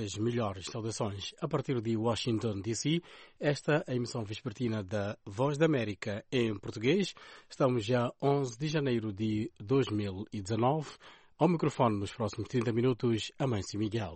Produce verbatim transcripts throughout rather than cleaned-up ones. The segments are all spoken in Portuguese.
as melhores saudações. A partir de Washington, D C, esta é a emissão vespertina da Voz da América em português. Estamos já onze de janeiro de dois mil e dezanove. Ao microfone, nos próximos trinta minutos, Amâncio Miguel.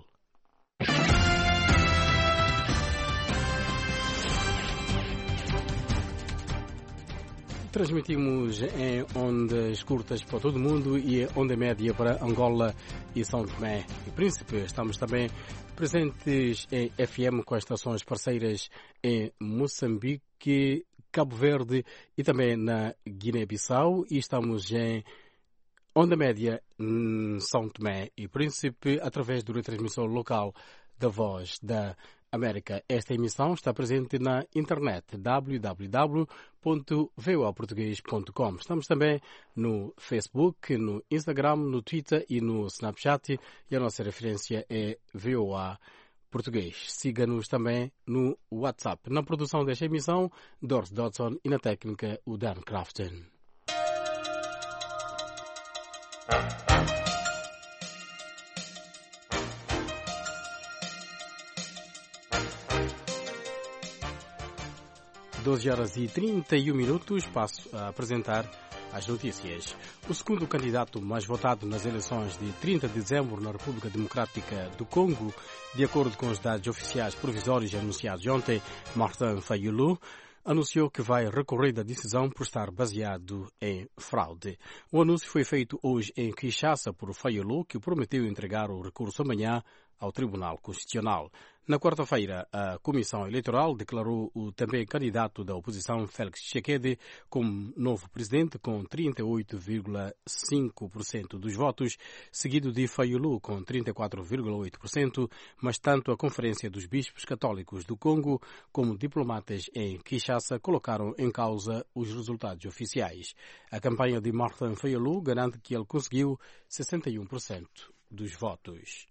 Transmitimos em ondas curtas para todo o mundo e em onda média para Angola e São Tomé e Príncipe. Estamos também presentes em F M com estações parceiras em Moçambique, Cabo Verde e também na Guiné-Bissau. E estamos em onda média em São Tomé e Príncipe através da retransmissão local da Voz da América. Esta emissão está presente na internet w w w ponto v o a português ponto com. Estamos também no Facebook, no Instagram, no Twitter e no Snapchat e a nossa referência é V O A Português. Siga-nos também no WhatsApp. Na produção desta emissão, Doris Dodson e na técnica, o Dan Crafton. doze horas e trinta e um minutos, passo a apresentar as notícias. O segundo candidato mais votado nas eleições de trinta de dezembro na República Democrática do Congo, de acordo com os dados oficiais provisórios anunciados ontem, Martin Fayulu, anunciou que vai recorrer da decisão por estar baseado em fraude. O anúncio foi feito hoje em Kinshasa por Fayulu, que prometeu entregar o recurso amanhã ao Tribunal Constitucional. Na quarta-feira, a Comissão Eleitoral declarou o também candidato da oposição, Félix Tshisekedi, como novo presidente com trinta e oito vírgula cinco por cento dos votos, seguido de Fayulu com trinta e quatro vírgula oito por cento, mas tanto a Conferência dos Bispos Católicos do Congo como diplomatas em Kinshasa colocaram em causa os resultados oficiais. A campanha de Martin Fayulu garante que ele conseguiu sessenta e um por cento dos votos.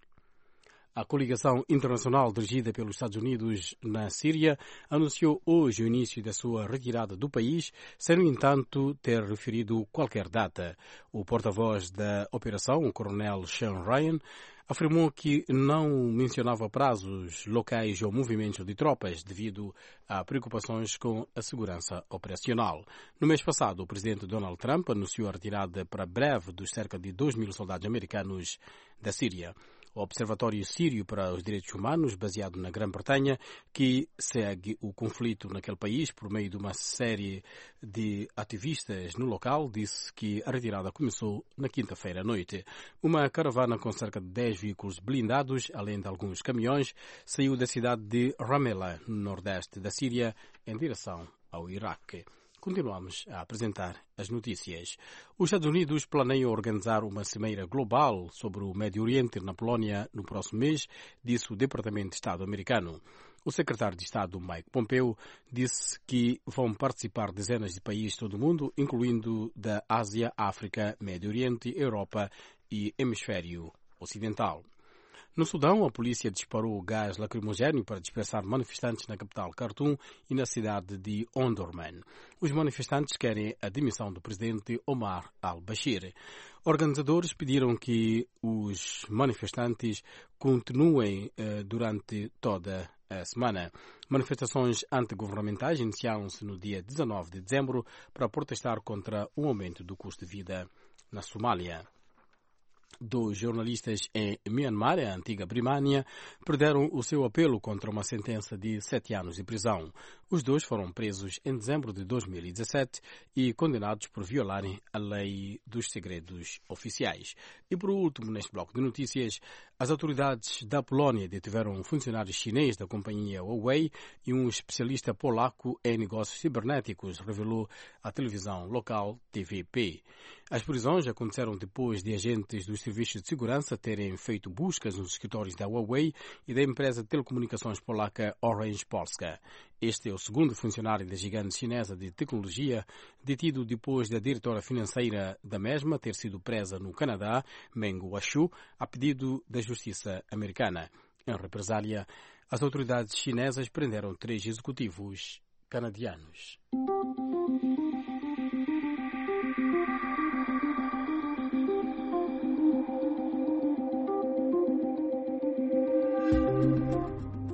A coligação internacional dirigida pelos Estados Unidos na Síria anunciou hoje o início da sua retirada do país, sem, no entanto, ter referido qualquer data. O porta-voz da operação, o coronel Sean Ryan, afirmou que não mencionava prazos locais ou movimentos de tropas devido a preocupações com a segurança operacional. No mês passado, o presidente Donald Trump anunciou a retirada para breve dos cerca de dois mil soldados americanos da Síria. O Observatório Sírio para os Direitos Humanos, baseado na Grã-Bretanha, que segue o conflito naquele país por meio de uma série de ativistas no local, disse que a retirada começou na quinta-feira à noite. Uma caravana com cerca de dez veículos blindados, além de alguns caminhões, saiu da cidade de Ramallah, no nordeste da Síria, em direção ao Iraque. Continuamos a apresentar as notícias. Os Estados Unidos planeiam organizar uma cimeira global sobre o Médio Oriente na Polónia no próximo mês, disse o Departamento de Estado americano. O secretário de Estado, Mike Pompeo, disse que vão participar dezenas de países de todo o mundo, incluindo da Ásia, África, Médio Oriente, Europa e Hemisfério Ocidental. No Sudão, a polícia disparou gás lacrimogéneo para dispersar manifestantes na capital Khartoum e na cidade de Omdurman. Os manifestantes querem a demissão do presidente Omar al-Bashir. Organizadores pediram que os manifestantes continuem eh, durante toda a semana. Manifestações antigovernamentais iniciaram-se no dia dezanove de dezembro para protestar contra o aumento do custo de vida na Somália. Dois jornalistas em Myanmar, a antiga Birmânia, perderam o seu apelo contra uma sentença de sete anos de prisão. Os dois foram presos em dezembro de dois mil e dezassete e condenados por violarem a lei dos segredos oficiais. E por último, neste bloco de notícias, as autoridades da Polónia detiveram um funcionário chinês da companhia Huawei e um especialista polaco em negócios cibernéticos, revelou a televisão local T V P. As prisões aconteceram depois de agentes dos serviços de segurança terem feito buscas nos escritórios da Huawei e da empresa de telecomunicações polaca Orange Polska. Este é o segundo funcionário da gigante chinesa de tecnologia detido depois da diretora financeira da mesma ter sido presa no Canadá, Meng Wanzhou, a pedido da justiça americana. Em represália, as autoridades chinesas prenderam três executivos canadianos.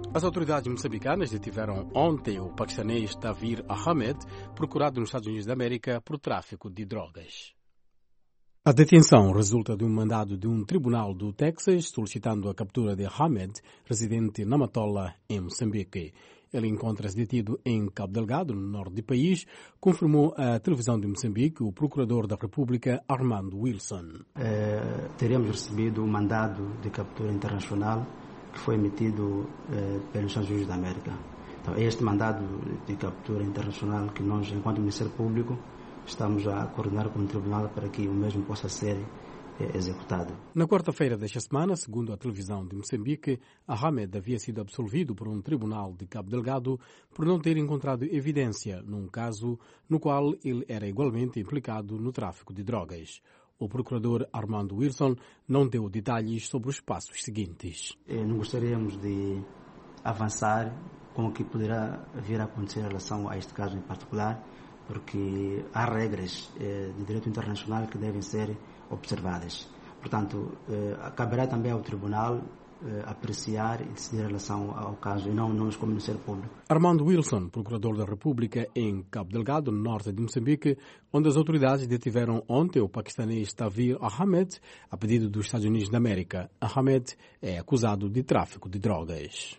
As autoridades moçambicanas detiveram ontem o paquistanês Tavir Ahmed, procurado nos Estados Unidos da América por tráfico de drogas. A detenção resulta de um mandado de um tribunal do Texas solicitando a captura de Ahmed, residente na Matola, em Moçambique. Ele encontra-se detido em Cabo Delgado, no norte do país, confirmou a televisão de Moçambique o procurador da República, Armando Wilson. É, teríamos recebido um mandado de captura internacional que foi emitido é, pelos Estados Unidos da América. Então, é este mandado de captura internacional que nós, enquanto Ministério Público, estamos a coordenar com o tribunal para que o mesmo possa ser executado. Na quarta-feira desta semana, segundo a televisão de Moçambique, Ahmed havia sido absolvido por um tribunal de Cabo Delgado por não ter encontrado evidência num caso no qual ele era igualmente implicado no tráfico de drogas. O procurador Armando Wilson não deu detalhes sobre os passos seguintes. Não gostaríamos de avançar com o que poderá vir a acontecer em relação a este caso em particular, porque há regras de direito internacional que devem ser observadas. Portanto, caberá também ao Tribunal apreciar e decidir em relação ao caso, e não nós como Ministério Público. Armando Wilson, procurador da República em Cabo Delgado, no norte de Moçambique, onde as autoridades detiveram ontem o paquistanês Tavir Ahmed, a pedido dos Estados Unidos da América. Ahmed é acusado de tráfico de drogas.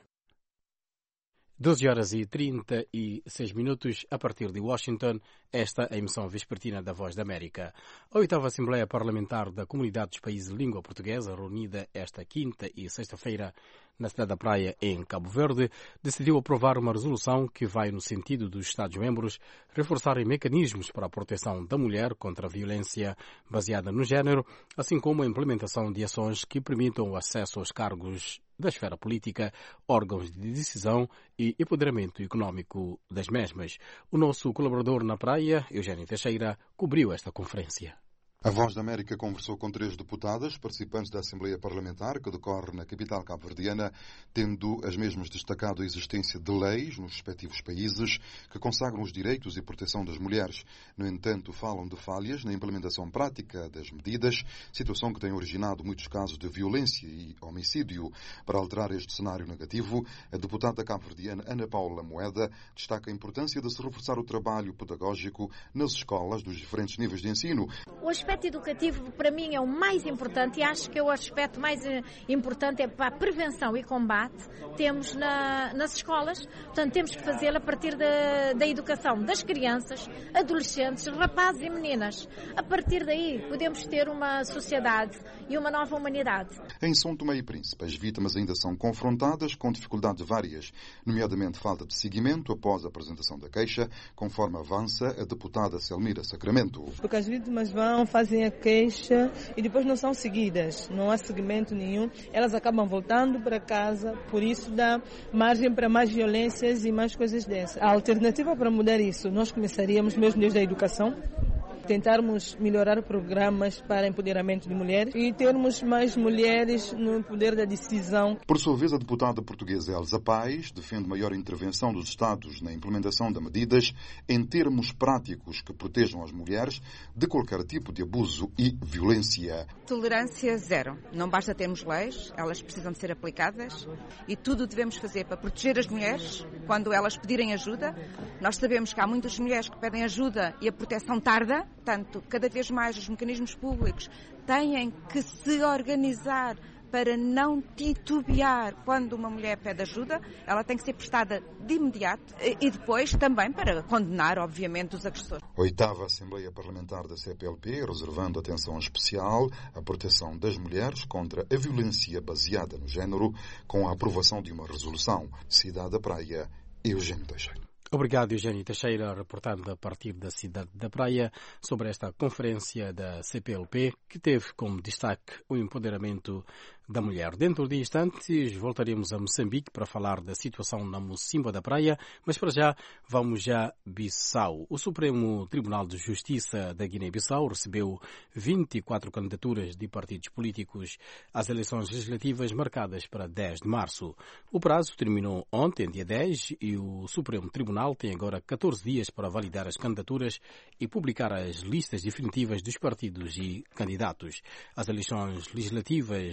doze horas e trinta e seis minutos, a partir de Washington, esta é a emissão vespertina da Voz da América. A oitava Assembleia Parlamentar da Comunidade dos Países de Língua Portuguesa, reunida esta quinta e sexta-feira na cidade da Praia, em Cabo Verde, decidiu aprovar uma resolução que vai no sentido dos Estados-membros reforçarem mecanismos para a proteção da mulher contra a violência baseada no género, assim como a implementação de ações que permitam o acesso aos cargos da esfera política, órgãos de decisão e empoderamento económico das mesmas. O nosso colaborador na Praia, Eugênio Teixeira, cobriu esta conferência. A Voz da América conversou com três deputadas, participantes da Assembleia Parlamentar, que decorre na capital cabo-verdiana, tendo as mesmas destacado a existência de leis nos respectivos países que consagram os direitos e proteção das mulheres. No entanto, falam de falhas na implementação prática das medidas, situação que tem originado muitos casos de violência e homicídio. Para alterar este cenário negativo, a deputada cabo-verdiana Ana Paula Moeda destaca a importância de se reforçar o trabalho pedagógico nas escolas dos diferentes níveis de ensino. O aspecto educativo, para mim, é o mais importante, e acho que o aspecto mais importante é para a prevenção e combate temos na, nas escolas. Portanto, temos que fazê-lo a partir da, da educação das crianças, adolescentes, rapazes e meninas. A partir daí, podemos ter uma sociedade e uma nova humanidade. Em São Tomé e Príncipe, as vítimas ainda são confrontadas com dificuldades várias, nomeadamente falta de seguimento após a apresentação da queixa, conforme avança a deputada Selmira Sacramento. Porque as vítimas vão, fazem a queixa e depois não são seguidas, não há seguimento nenhum, elas acabam voltando para casa, por isso dá margem para mais violências e mais coisas dessas. A alternativa para mudar isso, nós começaríamos mesmo desde a educação, tentarmos melhorar programas para empoderamento de mulheres e termos mais mulheres no poder da decisão. Por sua vez, a deputada portuguesa Elsa Paes defende maior intervenção dos Estados na implementação de medidas em termos práticos que protejam as mulheres de qualquer tipo de abuso e violência. Tolerância zero. Não basta termos leis, elas precisam de ser aplicadas e tudo devemos fazer para proteger as mulheres quando elas pedirem ajuda. Nós sabemos que há muitas mulheres que pedem ajuda e a proteção tarda. Portanto, cada vez mais os mecanismos públicos têm que se organizar para não titubear quando uma mulher pede ajuda. Ela tem que ser prestada de imediato e depois também para condenar, obviamente, os agressores. Oitava Assembleia Parlamentar da C P L P, reservando atenção especial à proteção das mulheres contra a violência baseada no género, com a aprovação de uma resolução. Cidade da Praia, Eugênio Teixeira. Obrigado, Eugênio Teixeira, reportando a partir da cidade da Praia sobre esta conferência da C P L P, que teve como destaque o empoderamento da mulher. Dentro de instantes voltaremos a Moçambique para falar da situação na Mocimba da Praia, mas para já vamos a Bissau. O Supremo Tribunal de Justiça da Guiné-Bissau recebeu vinte e quatro candidaturas de partidos políticos às eleições legislativas marcadas para dez de março. O prazo terminou ontem, dia dez, e o Supremo Tribunal tem agora catorze dias para validar as candidaturas e publicar as listas definitivas dos partidos e candidatos. As eleições legislativas estavam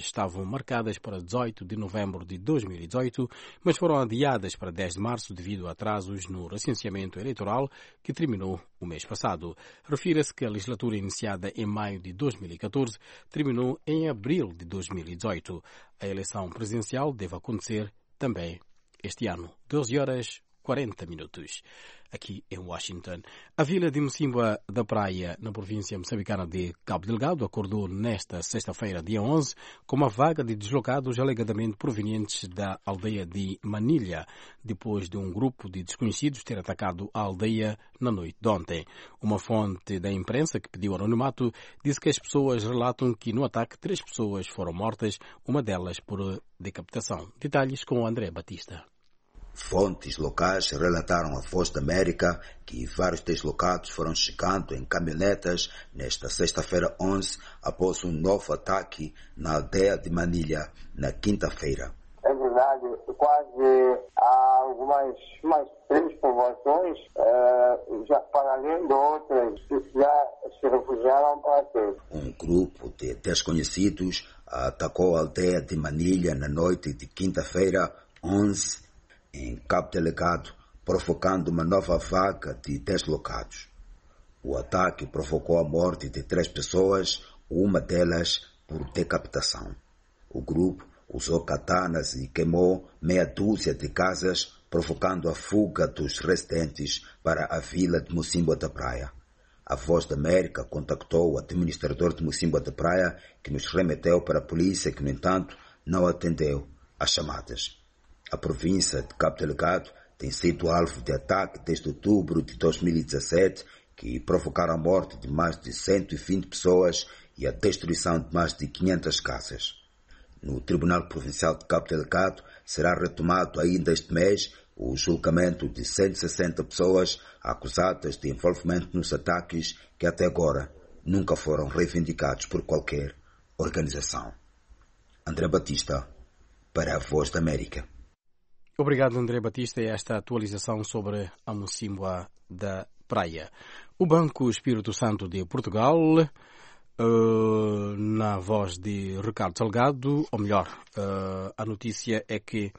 marcadas para dezoito de novembro de dois mil e dezoito, mas foram adiadas para dez de março devido a atrasos no recenseamento eleitoral que terminou o mês passado. Refira-se que a legislatura iniciada em maio de dois mil e catorze terminou em abril de dois mil e dezoito. A eleição presidencial deve acontecer também este ano. doze horas e quarenta minutos. Aqui em Washington. A vila de Mocimboa da Praia, na província moçambicana de Cabo Delgado, acordou nesta sexta-feira, dia onze, com uma vaga de deslocados alegadamente provenientes da aldeia de Manilha, depois de um grupo de desconhecidos ter atacado a aldeia na noite de ontem. Uma fonte da imprensa que pediu anonimato disse que as pessoas relatam que no ataque três pessoas foram mortas, uma delas por decapitação. Detalhes com André Batista. Fontes locais relataram à Voz da América que vários deslocados foram chegando em caminhonetas nesta sexta-feira onze após um novo ataque na aldeia de Manilha, na quinta-feira. É verdade, quase há algumas mais três povoações, uh, já para além de outras, já se refugiaram para aqui. Um grupo de desconhecidos atacou a aldeia de Manilha na noite de quinta-feira onze em Cabo Delgado, provocando uma nova vaga de deslocados. O ataque provocou a morte de três pessoas, uma delas por decapitação. O grupo usou katanas e queimou meia dúzia de casas, provocando a fuga dos residentes para a vila de Mocimboa da Praia. A Voz da América contactou o administrador de Mocimboa da Praia, que nos remeteu para a polícia, que, no entanto, não atendeu às chamadas. A província de Cabo Delgado tem sido alvo de ataque desde outubro de dois mil e dezassete, que provocaram a morte de mais de cento e vinte pessoas e a destruição de mais de quinhentas casas. No Tribunal Provincial de Cabo Delgado será retomado ainda este mês o julgamento de cento e sessenta pessoas acusadas de envolvimento nos ataques que até agora nunca foram reivindicados por qualquer organização. André Batista, para a Voz da América. Obrigado, André Batista, e esta atualização sobre a Mocimboa da Praia. O Banco Espírito Santo de Portugal, uh, na voz de Ricardo Salgado, ou melhor, uh, a notícia é que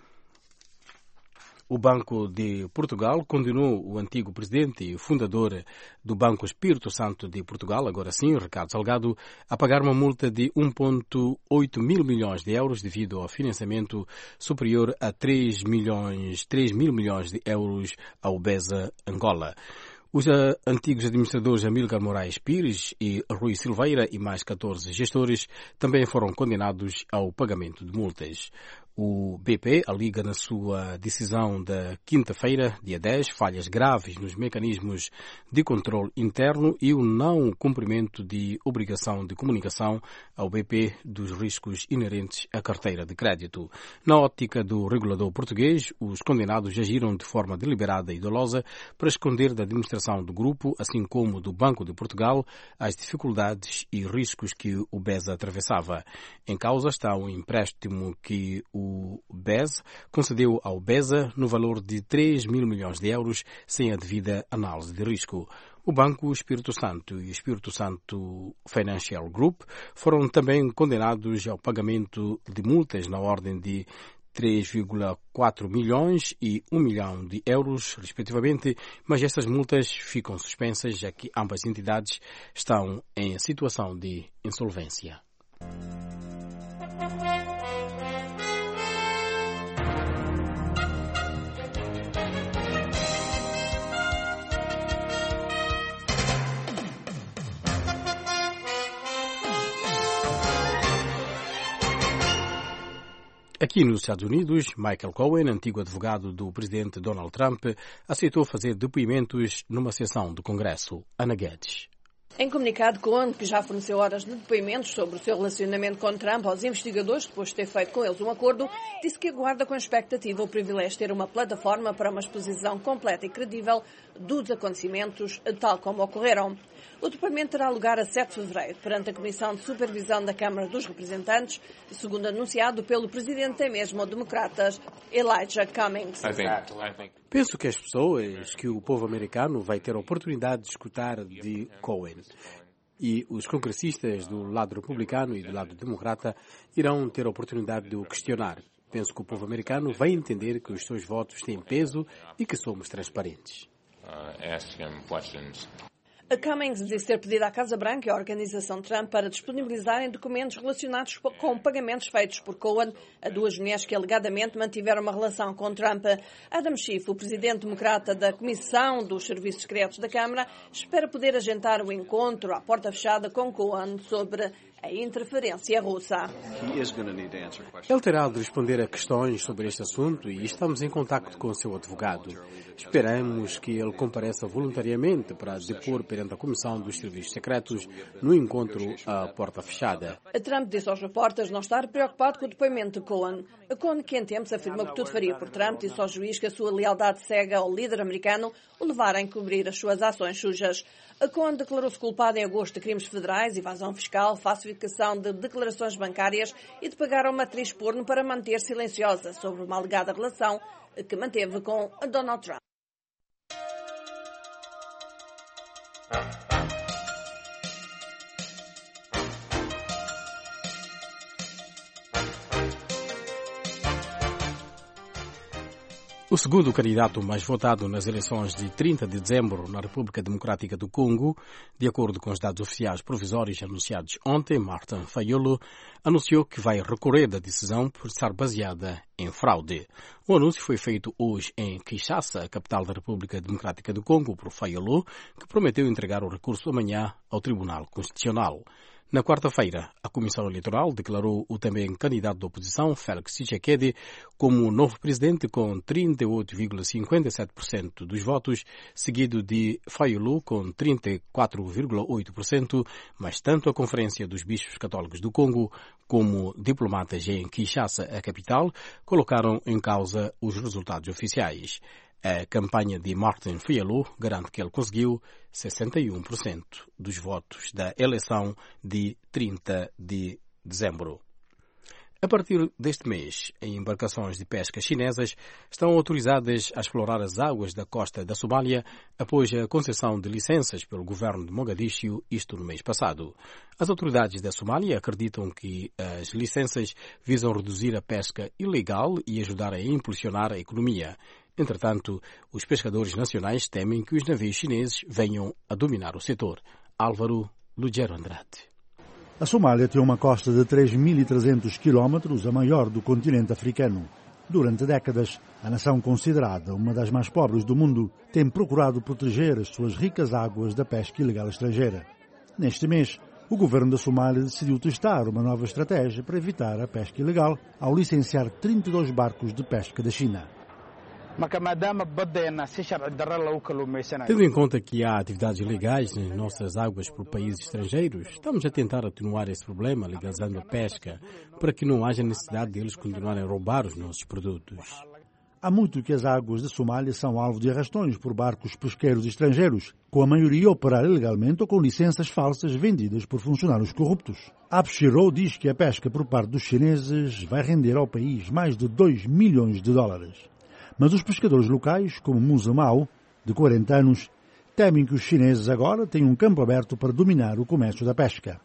o Banco de Portugal condenou o antigo presidente e fundador do Banco Espírito Santo de Portugal, agora sim, Ricardo Salgado, a pagar uma multa de um vírgula oito mil milhões de euros devido ao financiamento superior a três milhões, três mil milhões de euros ao BESA Angola. Os uh, antigos administradores Amílcar Moraes Pires e Rui Silveira e mais catorze gestores também foram condenados ao pagamento de multas. O B P alega na sua decisão da quinta-feira, dia dez, falhas graves nos mecanismos de controle interno e o não cumprimento de obrigação de comunicação ao B P dos riscos inerentes à carteira de crédito. Na ótica do regulador português, os condenados agiram de forma deliberada e dolosa para esconder da administração do grupo, assim como do Banco de Portugal, as dificuldades e riscos que o BESA atravessava. Em causa está um empréstimo que o O B E S concedeu ao BESA no valor de três mil milhões de euros sem a devida análise de risco. O Banco Espírito Santo e o Espírito Santo Financial Group foram também condenados ao pagamento de multas na ordem de três vírgula quatro milhões e um milhão de euros, respectivamente, mas essas multas ficam suspensas, já que ambas entidades estão em situação de insolvência. Aqui nos Estados Unidos, Michael Cohen, antigo advogado do presidente Donald Trump, aceitou fazer depoimentos numa sessão do Congresso. Ana Guedes. Em comunicado, Cohen, que já forneceu horas de depoimentos sobre o seu relacionamento com Trump aos investigadores, depois de ter feito com eles um acordo, disse que aguarda com expectativa o privilégio de ter uma plataforma para uma exposição completa e credível dos acontecimentos, tal como ocorreram. O depoimento terá lugar a sete de fevereiro, perante a Comissão de Supervisão da Câmara dos Representantes, segundo anunciado pelo presidente da mesma democratas, Elijah Cummings. Penso que as pessoas, que o povo americano vai ter a oportunidade de escutar de Cohen. e os congressistas do lado republicano e do lado democrata irão ter a oportunidade de o questionar. Penso que o povo americano vai entender que os seus votos têm peso e que somos transparentes. A Cummings disse ter pedido à Casa Branca e à Organização Trump para disponibilizarem documentos relacionados com pagamentos feitos por Cohen a duas mulheres que alegadamente mantiveram uma relação com Trump. Adam Schiff, o presidente democrata da Comissão dos Serviços Secretos da Câmara, espera poder agendar o encontro à porta fechada com Cohen sobre a interferência russa. Ele terá de responder a questões sobre este assunto e estamos em contacto com o seu advogado. Esperamos que ele compareça voluntariamente para depor perante a Comissão dos Serviços Secretos no encontro à porta fechada. Trump disse aos repórteres não estar preocupado com o depoimento de Cohen. Cohen, que em tempos afirmou que tudo faria por Trump, disse ao juiz que a sua lealdade cega ao líder americano o levara a encobrir as suas ações sujas. Cohen declarou-se culpado em agosto de crimes federais, evasão fiscal, falsificação de declarações bancárias e de pagar a uma atriz porno para manter silenciosa sobre uma alegada relação que manteve com Donald Trump. O segundo candidato mais votado nas eleições de trinta de dezembro na República Democrática do Congo, de acordo com os dados oficiais provisórios anunciados ontem, Martin Fayulu anunciou que vai recorrer da decisão por estar baseada em fraude. O anúncio foi feito hoje em Kinshasa, a capital da República Democrática do Congo, por Fayulu, que prometeu entregar o recurso amanhã ao Tribunal Constitucional. Na quarta-feira, a Comissão Eleitoral declarou o também candidato da oposição, Félix Tshisekedi, como novo presidente com trinta e oito vírgula cinquenta e sete por cento dos votos, seguido de Fayulu com trinta e quatro vírgula oito por cento, mas tanto a Conferência dos Bispos Católicos do Congo como diplomatas em Kinshasa, a capital, colocaram em causa os resultados oficiais. A campanha de Martin Fayulu garante que ele conseguiu sessenta e um por cento dos votos da eleição de trinta de dezembro. A partir deste mês, embarcações de pesca chinesas estão autorizadas a explorar as águas da costa da Somália após a concessão de licenças pelo governo de Mogadíscio, isto no mês passado. As autoridades da Somália acreditam que as licenças visam reduzir a pesca ilegal e ajudar a impulsionar a economia. Entretanto, os pescadores nacionais temem que os navios chineses venham a dominar o setor. Álvaro Lugero Andrade. A Somália tem uma costa de três mil e trezentos quilómetros, a maior do continente africano. Durante décadas, a nação considerada uma das mais pobres do mundo tem procurado proteger as suas ricas águas da pesca ilegal estrangeira. Neste mês, o governo da Somália decidiu testar uma nova estratégia para evitar a pesca ilegal ao licenciar trinta e dois barcos de pesca da China. Tendo em conta que há atividades ilegais nas nossas águas por países estrangeiros, estamos a tentar atenuar esse problema legalizando a pesca para que não haja necessidade deles continuarem a roubar os nossos produtos. Há muito que as águas da Somália são alvo de arrastões por barcos pesqueiros estrangeiros, com a maioria a operar ilegalmente ou com licenças falsas vendidas por funcionários corruptos. Abshiro diz que a pesca por parte dos chineses vai render ao país mais de dois milhões de dólares. Mas os pescadores locais, como Musa Mao, de quarenta anos, temem que os chineses agora tenham um campo aberto para dominar o comércio da pesca.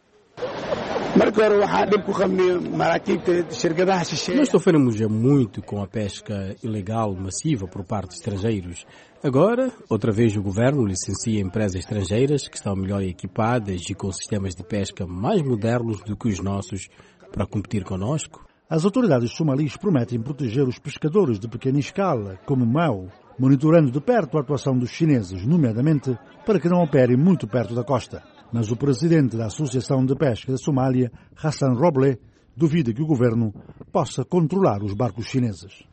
Nós sofremos já muito com a pesca ilegal massiva por parte de estrangeiros. Agora, outra vez o governo licencia empresas estrangeiras que estão melhor equipadas e com sistemas de pesca mais modernos do que os nossos para competir conosco. As autoridades somalis prometem proteger os pescadores de pequena escala, como Mao, monitorando de perto a atuação dos chineses, nomeadamente para que não operem muito perto da costa. Mas o presidente da Associação de Pesca da Somália, Hassan Roble, duvida que o governo possa controlar os barcos chineses.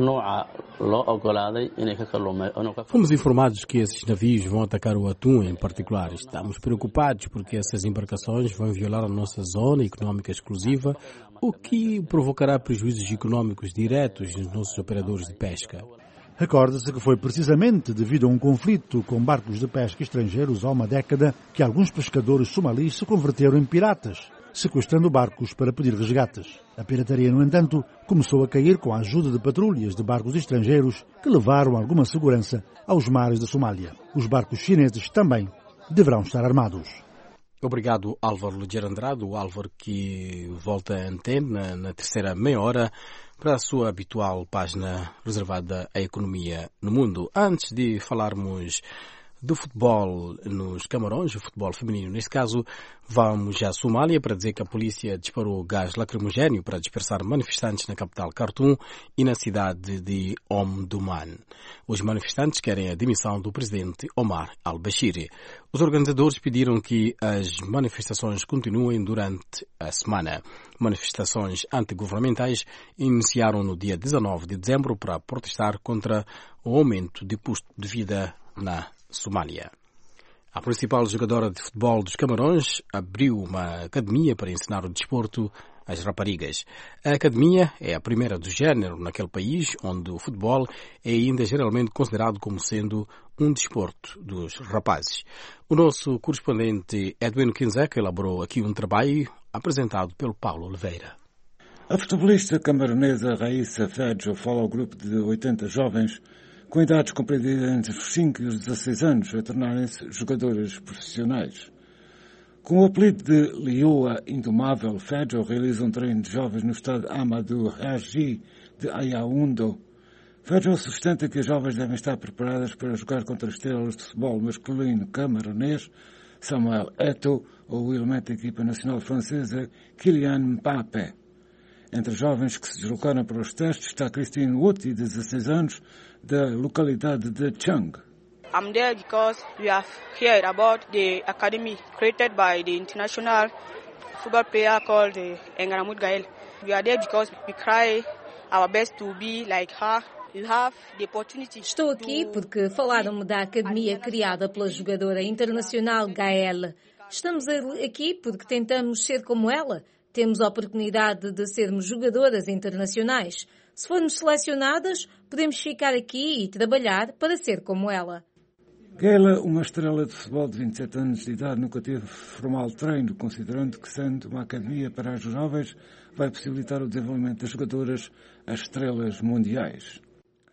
Fomos informados que esses navios vão atacar o atum em particular. Estamos preocupados porque essas embarcações vão violar a nossa zona económica exclusiva, o que provocará prejuízos económicos diretos nos nossos operadores de pesca. Recorda-se que foi precisamente devido a um conflito com barcos de pesca estrangeiros há uma década que alguns pescadores somalis se converteram em piratas, sequestrando barcos para pedir resgates. A pirataria, no entanto, começou a cair com a ajuda de patrulhas de barcos estrangeiros que levaram alguma segurança aos mares da Somália. Os barcos chineses também deverão estar armados. Obrigado, Álvaro Ligeiro Andrade, o Álvaro que volta à antena na terceira meia hora para a sua habitual página reservada à economia no mundo. Antes de falarmos do futebol nos Camarões, o futebol feminino neste caso, vamos à Somália para dizer que a polícia disparou gás lacrimogéneo para dispersar manifestantes na capital Khartoum e na cidade de Omdurman. Os manifestantes querem a demissão do presidente Omar al-Bashir. Os organizadores pediram que as manifestações continuem durante a semana. Manifestações antigovernamentais iniciaram no dia dezanove de dezembro para protestar contra o aumento de custo de vida na Somália. A principal jogadora de futebol dos Camarões abriu uma academia para ensinar o desporto às raparigas. A academia é a primeira do género naquele país, onde o futebol é ainda geralmente considerado como sendo um desporto dos rapazes. O nosso correspondente Edwin Kinzek elaborou aqui um trabalho apresentado pelo Paulo Oliveira. A futebolista camaronesa Raíssa Fedjo fala ao grupo de oitenta jovens com idades compreendidas entre os cinco e os dezasseis anos, a tornarem-se jogadoras profissionais. Com o apelido de Leoa Indomável, Fedjo realiza um treino de jovens no estado Amadou Haji de Ayaoundo. Fedjo sustenta que as jovens devem estar preparadas para jogar contra estrelas de futebol masculino camaronês, Samuel Eto'o, ou o elemento da equipa nacional francesa Kylian Mbappé. Entre os jovens que se deslocaram para os testes está Christine Woti, de dezasseis anos, da localidade de Chang. I'm there because we have heard about the academy created by the international football player called Engaramut Gael. We are there because we try our best to be like her. You have the opportunity. Estou aqui porque falaram-me da academia criada pela jogadora internacional Gael. Estamos aqui porque tentamos ser como ela. Temos a oportunidade de sermos jogadoras internacionais. Se formos selecionadas, podemos ficar aqui e trabalhar para ser como ela. Gaela, uma estrela de futebol de vinte e sete anos de idade, nunca teve formal treino, considerando que, sendo uma academia para as jovens, vai possibilitar o desenvolvimento das jogadoras a estrelas mundiais.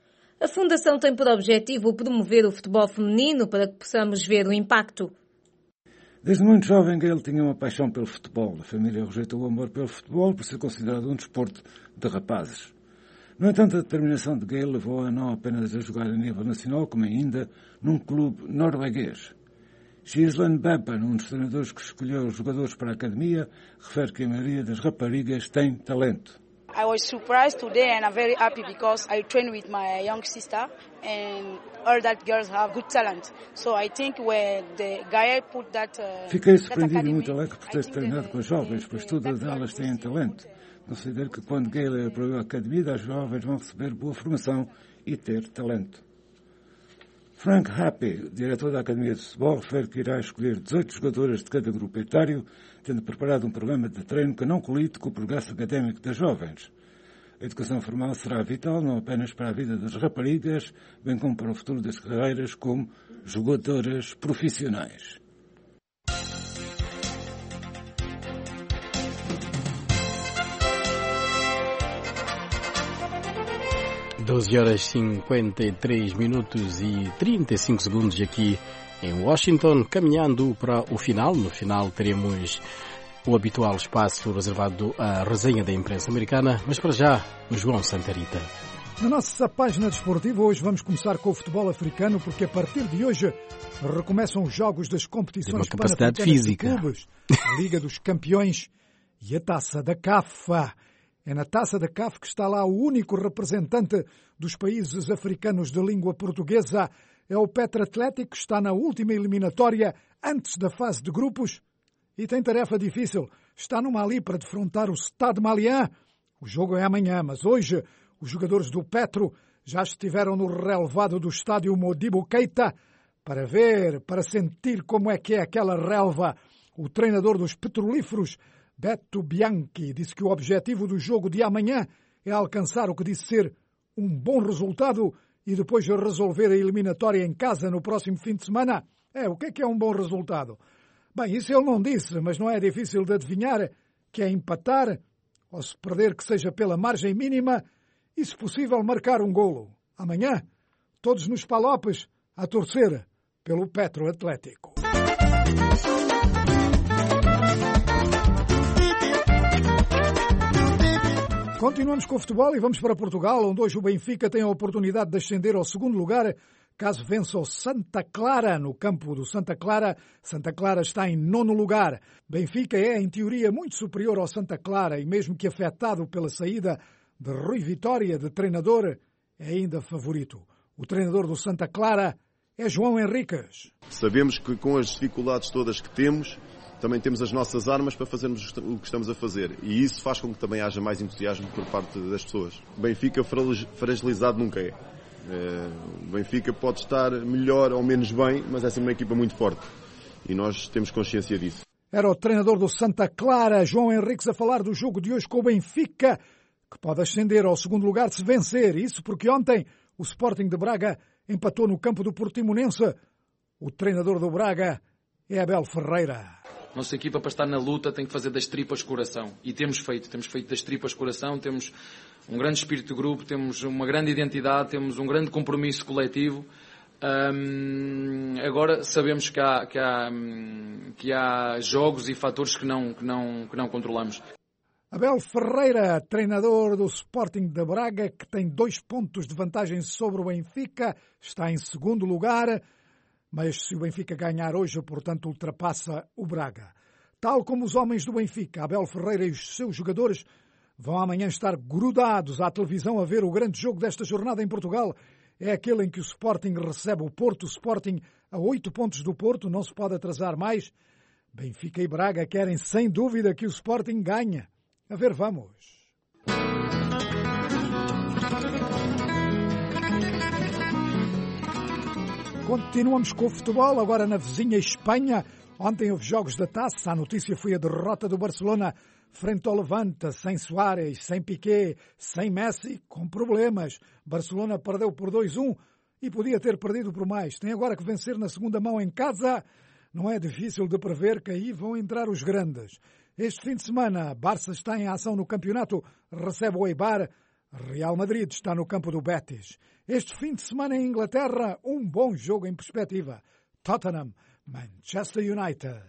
A Fundação tem por objetivo promover o futebol feminino para que possamos ver o impacto. Desde muito jovem, Gael tinha uma paixão pelo futebol. A família rejeitou o amor pelo futebol por ser considerado um desporto de rapazes. No entanto, a determinação de Gael levou-a não apenas a jogar a nível nacional, como ainda num clube norueguês. Gislen Bebban, um dos treinadores que escolheu os jogadores para a academia, refere que a maioria das raparigas tem talento. I was surprised today and I'm very happy because I train with my young sister and all that girls have good talent. So I think when the Gael put that uh, Fiquei surpreendido e muito alegre por ter treinado com as jovens, pois todas elas têm talento. Considero que quando Gael abriu a academia, as jovens vão receber boa formação e ter talento. Frank Happy, diretor da Academia de Futebol, refere que irá escolher dezoito jogadoras de cada grupo etário, tendo preparado um programa de treino que não colide com o progresso académico das jovens. A educação formal será vital não apenas para a vida das raparigas, bem como para o futuro das carreiras como jogadoras profissionais. doze horas e cinquenta e três minutos e trinta e cinco segundos aqui em Washington, caminhando para o final. No final teremos o habitual espaço reservado à resenha da imprensa americana, mas para já, o João Santarita. Na nossa página desportiva, hoje vamos começar com o futebol africano, porque a partir de hoje recomeçam os jogos das competições pan-africanas de clubes, a Liga dos Campeões e a Taça da C A F. É na Taça da C A F que está lá o único representante dos países africanos de língua portuguesa. É o Petra Atlético, que está na última eliminatória antes da fase de grupos e tem tarefa difícil. Está no Mali para defrontar o Stade Malien. O jogo é amanhã, mas hoje os jogadores do Petro já estiveram no relevado do estádio Modibo Keita para ver, para sentir como é que é aquela relva. O treinador dos petrolíferos, Beto Bianchi, disse que o objetivo do jogo de amanhã é alcançar o que disse ser um bom resultado e depois resolver a eliminatória em casa no próximo fim de semana. É, o que é que é um bom resultado? Bem, isso ele não disse, mas não é difícil de adivinhar, que é empatar, ou se perder que seja pela margem mínima, e se possível marcar um golo. Amanhã, todos nos palopes, a torcer pelo Petro Atlético. Continuamos com o futebol e vamos para Portugal, onde hoje o Benfica tem a oportunidade de ascender ao segundo lugar, caso vença o Santa Clara no campo do Santa Clara. Santa Clara está em nono lugar. Benfica é, em teoria, muito superior ao Santa Clara e mesmo que afetado pela saída de Rui Vitória de treinador, é ainda favorito. O treinador do Santa Clara é João Henriques. Sabemos que com as dificuldades todas que temos, também temos as nossas armas para fazermos o que estamos a fazer. E isso faz com que também haja mais entusiasmo por parte das pessoas. O Benfica fragilizado nunca é. O Benfica pode estar melhor ou menos bem, mas é sempre uma equipa muito forte. E nós temos consciência disso. Era o treinador do Santa Clara, João Henriques, a falar do jogo de hoje com o Benfica, que pode ascender ao segundo lugar se vencer. Isso porque ontem o Sporting de Braga empatou no campo do Portimonense. O treinador do Braga é Abel Ferreira. Nossa equipa, para estar na luta, tem que fazer das tripas coração. E temos feito. Temos feito das tripas coração, temos um grande espírito de grupo, temos uma grande identidade, temos um grande compromisso coletivo. Um, agora sabemos que há, que, há, que há jogos e fatores que não, que, não, que não controlamos. Abel Ferreira, treinador do Sporting de Braga, que tem dois pontos de vantagem sobre o Benfica, está em segundo lugar. Mas se o Benfica ganhar hoje, portanto, ultrapassa o Braga. Tal como os homens do Benfica, Abel Ferreira e os seus jogadores vão amanhã estar grudados à televisão a ver o grande jogo desta jornada em Portugal. É aquele em que o Sporting recebe o Porto. O Sporting a oito pontos do Porto, não se pode atrasar mais. Benfica e Braga querem sem dúvida que o Sporting ganhe. A ver, vamos. Continuamos com o futebol, agora na vizinha Espanha. Ontem houve jogos da Taça. A notícia foi a derrota do Barcelona frente ao Levante, sem Suárez, sem Piqué, sem Messi, com problemas. Barcelona perdeu por dois a um e podia ter perdido por mais. Tem agora que vencer na segunda mão em casa. Não é difícil de prever que aí vão entrar os grandes. Este fim de semana, Barça está em ação no campeonato, recebe o Eibar. Real Madrid está no campo do Betis. Este fim de semana em Inglaterra, um bom jogo em perspectiva. Tottenham, Manchester United.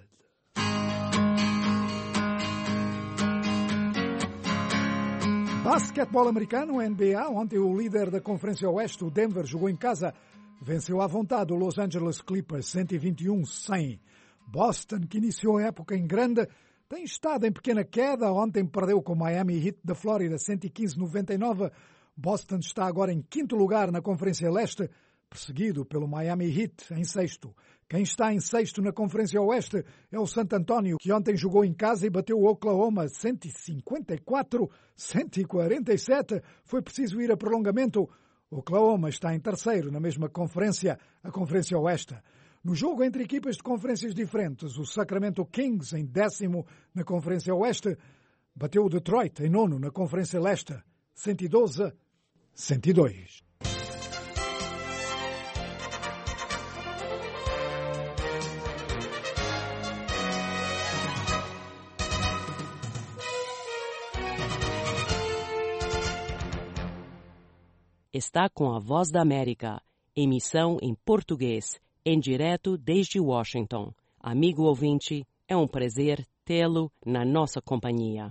Basquetebol americano, N B A. Ontem o líder da Conferência Oeste, o Denver, jogou em casa. Venceu à vontade o Los Angeles Clippers, cento e vinte e um a cem. Boston, que iniciou a época em grande, tem estado em pequena queda. Ontem perdeu com o Miami Heat da Flórida, cento e quinze a noventa e nove. Boston está agora em quinto lugar na Conferência Leste, perseguido pelo Miami Heat em sexto. Quem está em sexto na Conferência Oeste é o San Antonio, que ontem jogou em casa e bateu o Oklahoma cento e cinquenta e quatro a cento e quarenta e sete. Foi preciso ir a prolongamento. O Oklahoma está em terceiro na mesma conferência, a Conferência Oeste. No jogo entre equipas de conferências diferentes, o Sacramento Kings, em décimo na Conferência Oeste, bateu o Detroit, em nono na Conferência Leste, cento e doze a cento e dois. Está com a Voz da América, emissão em português, em direto desde Washington. Amigo ouvinte, é um prazer tê-lo na nossa companhia.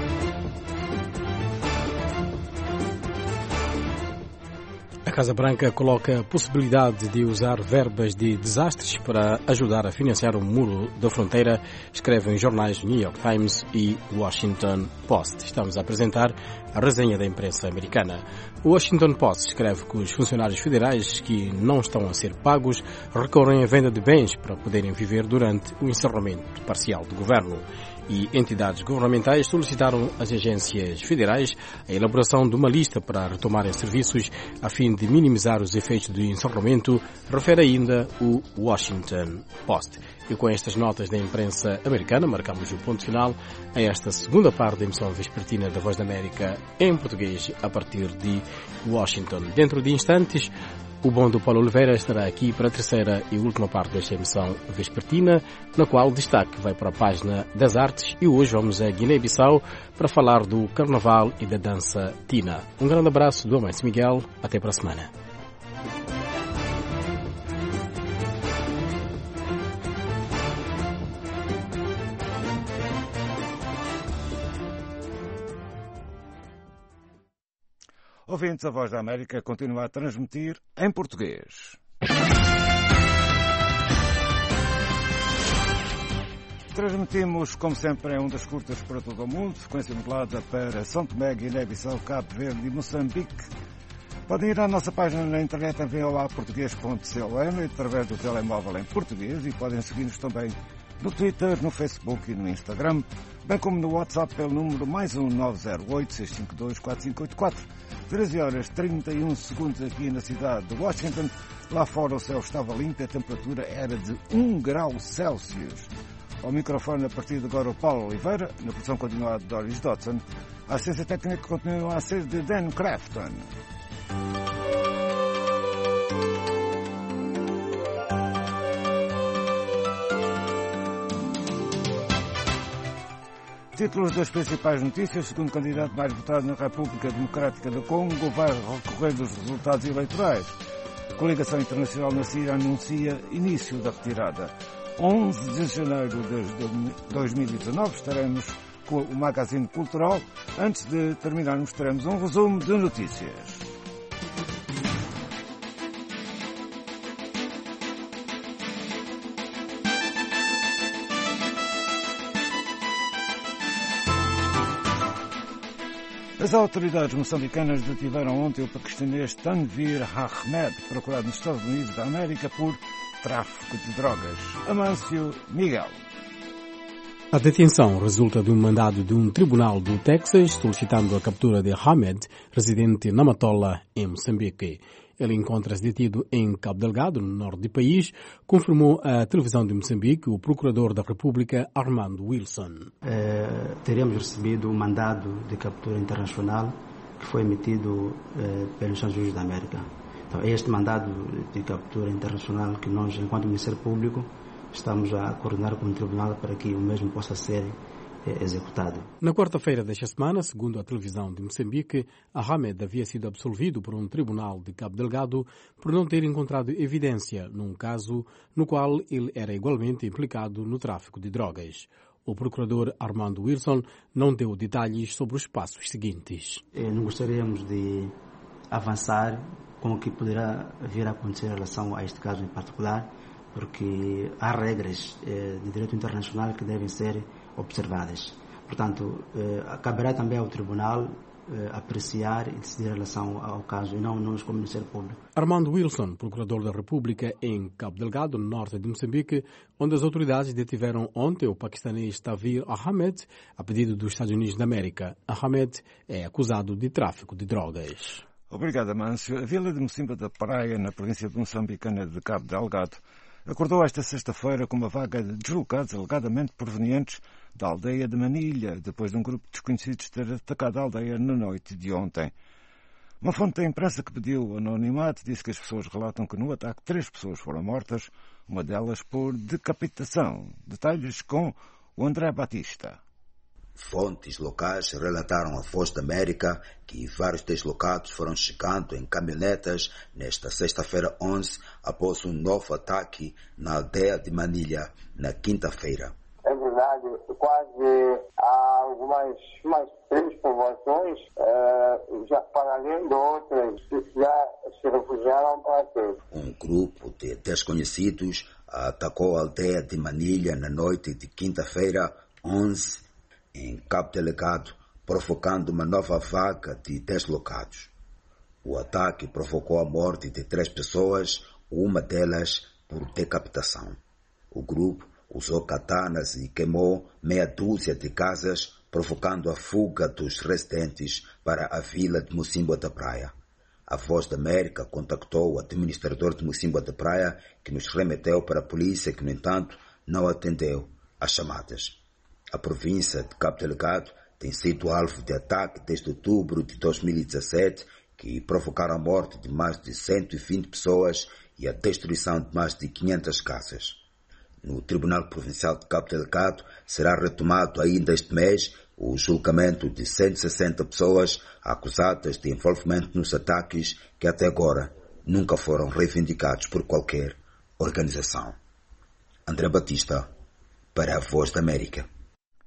A Casa Branca coloca a possibilidade de usar verbas de desastres para ajudar a financiar o muro da fronteira, escrevem os jornais New York Times e Washington Post. Estamos a apresentar a resenha da imprensa americana. O Washington Post escreve que os funcionários federais que não estão a ser pagos recorrem à venda de bens para poderem viver durante o encerramento parcial do governo. E entidades governamentais solicitaram às agências federais a elaboração de uma lista para retomarem serviços a fim de minimizar os efeitos do encerramento, refere ainda o Washington Post. E com estas notas da imprensa americana, marcamos o ponto final a esta segunda parte da emissão vespertina da Voz da América em português a partir de Washington. Dentro de instantes, o bom do Paulo Oliveira estará aqui para a terceira e última parte desta emissão vespertina, na qual o destaque vai para a página das artes e hoje vamos a Guiné-Bissau para falar do Carnaval e da dança Tina. Um grande abraço do Amâncio Miguel, até para a semana. Ouvintes, a Voz da América continua a transmitir em português. Transmitimos, como sempre, em ondas curtas para todo o mundo, frequência modulada para São Tomé, Guiné-Bissau, Cabo Verde e Moçambique. Podem ir à nossa página na internet em v o a português ponto com e através do telemóvel em português e podem seguir-nos também no Twitter, no Facebook e no Instagram, bem como no WhatsApp pelo número mais um nove zero oito, seis cinco dois, quatro cinco oito quatro. treze horas e trinta e um segundos aqui na cidade de Washington. Lá fora o céu estava limpo e a temperatura era de um grau Celsius. Ao microfone, a partir de agora, o Paulo Oliveira, na produção continuada de Doris Dodson. A assistência técnica continua a ser de Dan Crafton. Títulos das principais notícias. O segundo candidato mais votado na República Democrática do Congo vai recorrer dos resultados eleitorais. A Coligação Internacional na Síria anuncia início da retirada. onze de janeiro de dois mil e dezanove estaremos com o Magazine Cultural. Antes de terminarmos, teremos um resumo de notícias. As autoridades moçambicanas detiveram ontem o paquistanês Tanvir Ahmed, procurado nos Estados Unidos da América por tráfico de drogas. Amâncio Miguel. A detenção resulta de um mandado de um tribunal do Texas solicitando a captura de Ahmed, residente na Matola, em Moçambique. Ele encontra-se detido em Cabo Delgado, no norte do país, confirmou a televisão de Moçambique o procurador da República, Armando Wilson. Eh, teríamos recebido um mandado de captura internacional que foi emitido eh, pelos Estados Unidos da América. Então, é este mandado de captura internacional que nós, enquanto Ministério Público, estamos a coordenar com o Tribunal para que o mesmo possa ser eh, executado. Na quarta-feira desta semana, segundo a televisão de Moçambique, Ahmed havia sido absolvido por um tribunal de Cabo Delgado por não ter encontrado evidência num caso no qual ele era igualmente implicado no tráfico de drogas. O procurador Armando Wilson não deu detalhes sobre os passos seguintes. Eh, não gostaríamos de avançar com o que poderá vir a acontecer em relação a este caso em particular, porque há regras eh, de direito internacional que devem ser observadas. Portanto, eh, caberá também ao Tribunal eh, apreciar e decidir em relação ao caso, e não nós como Ministério Público. Armando Wilson, procurador da República em Cabo Delgado, no norte de Moçambique, onde as autoridades detiveram ontem o paquistanês Tanvir Ahmed, a pedido dos Estados Unidos da América. Ahmed é acusado de tráfico de drogas. Obrigado, Amâncio. A vila de Mocimba da Praia, na província de Moçambicana de Cabo Delgado, acordou esta sexta-feira com uma vaga de deslocados alegadamente provenientes da aldeia de Manilha, depois de um grupo de desconhecidos ter atacado a aldeia na noite de ontem. Uma fonte da imprensa que pediu anonimato disse que as pessoas relatam que no ataque três pessoas foram mortas, uma delas por decapitação. Detalhes com o André Batista. Fontes locais relataram à Voz da América que vários deslocados foram chegando em caminhonetas nesta sexta-feira onze após um novo ataque na aldeia de Manilha, na quinta-feira. É verdade, quase há algumas mais três povoações, uh, já para além de outras, já se refugiaram para ter. Um grupo de desconhecidos atacou a aldeia de Manilha na noite de quinta-feira onze em Cabo Delgado, provocando uma nova vaga de deslocados. O ataque provocou a morte de três pessoas, uma delas por decapitação. O grupo usou katanas e queimou meia dúzia de casas, provocando a fuga dos residentes para a vila de Mocimboa da Praia. A Voz da América contactou o administrador de Mocimboa da Praia, que nos remeteu para a polícia, que, no entanto, não atendeu às chamadas. A província de Cabo Delgado tem sido alvo de ataque desde outubro de dois mil e dezassete, que provocaram a morte de mais de cento e vinte pessoas e a destruição de mais de quinhentas casas. No Tribunal Provincial de Cabo Delgado será retomado ainda este mês o julgamento de cento e sessenta pessoas acusadas de envolvimento nos ataques que até agora nunca foram reivindicados por qualquer organização. André Batista, para a Voz da América.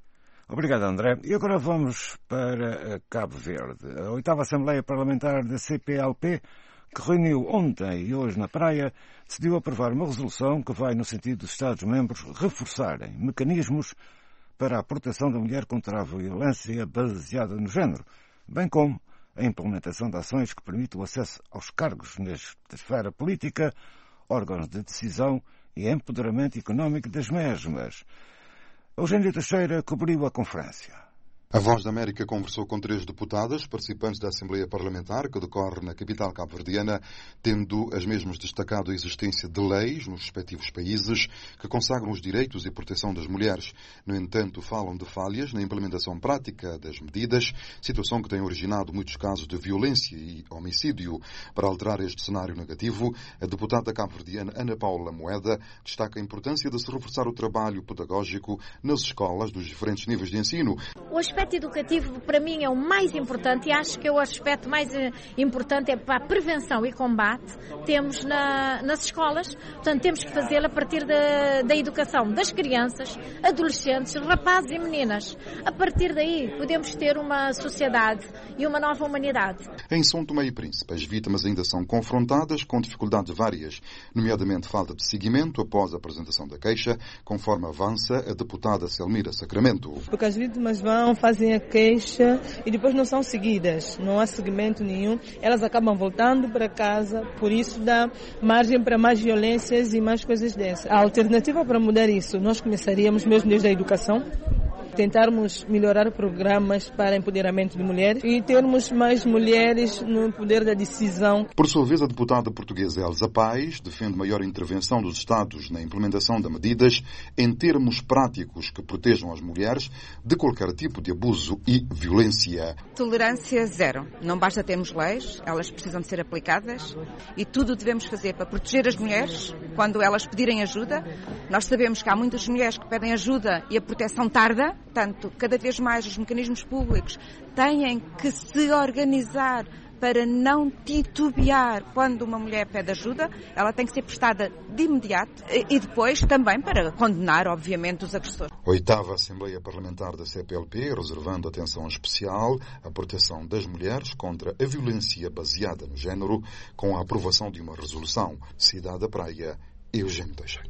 Obrigado, André. E agora vamos para Cabo Verde. A oitava Assembleia Parlamentar da C P L P, que reuniu ontem e hoje na Praia, decidiu aprovar uma resolução que vai no sentido dos Estados-membros reforçarem mecanismos para a proteção da mulher contra a violência baseada no género, bem como a implementação de ações que permitam o acesso aos cargos nesta esfera política, órgãos de decisão e empoderamento económico das mesmas. Eugênio Teixeira cobriu a conferência. A Voz da América conversou com três deputadas participantes da Assembleia Parlamentar que decorre na capital cabo-verdiana, tendo as mesmas destacado a existência de leis nos respectivos países que consagram os direitos e proteção das mulheres. No entanto, falam de falhas na implementação prática das medidas, situação que tem originado muitos casos de violência e homicídio. Para alterar este cenário negativo, a deputada cabo-verdiana Ana Paula Moeda destaca a importância de se reforçar o trabalho pedagógico nas escolas dos diferentes níveis de ensino. O aspecto educativo, para mim, é o mais importante e acho que o aspecto mais importante é para a prevenção e combate temos na, nas escolas. Portanto, temos que fazê-lo a partir da, da educação das crianças, adolescentes, rapazes e meninas. A partir daí, podemos ter uma sociedade e uma nova humanidade. Em São Tomé e Príncipe, as vítimas ainda são confrontadas com dificuldades várias, nomeadamente falta de seguimento após a apresentação da queixa, conforme avança a deputada Selmira Sacramento. Porque as vítimas vão fazem a queixa e depois não são seguidas, não há seguimento nenhum, elas acabam voltando para casa, por isso dá margem para mais violências e mais coisas dessas. A alternativa para mudar isso, nós começaríamos mesmo desde a educação, tentarmos melhorar programas para empoderamento de mulheres e termos mais mulheres no poder da decisão. Por sua vez, a deputada portuguesa Elsa Paes defende maior intervenção dos Estados na implementação de medidas em termos práticos que protejam as mulheres de qualquer tipo de abuso e violência. Tolerância zero. Não basta termos leis, elas precisam de ser aplicadas e tudo devemos fazer para proteger as mulheres quando elas pedirem ajuda. Nós sabemos que há muitas mulheres que pedem ajuda e a proteção tarda. Portanto, cada vez mais os mecanismos públicos têm que se organizar para não titubear quando uma mulher pede ajuda. Ela tem que ser prestada de imediato e depois também para condenar, obviamente, os agressores. Oitava Assembleia Parlamentar da C P L P, reservando atenção especial à proteção das mulheres contra a violência baseada no género, com a aprovação de uma resolução. Cidade da Praia, Eugênio Teixeira.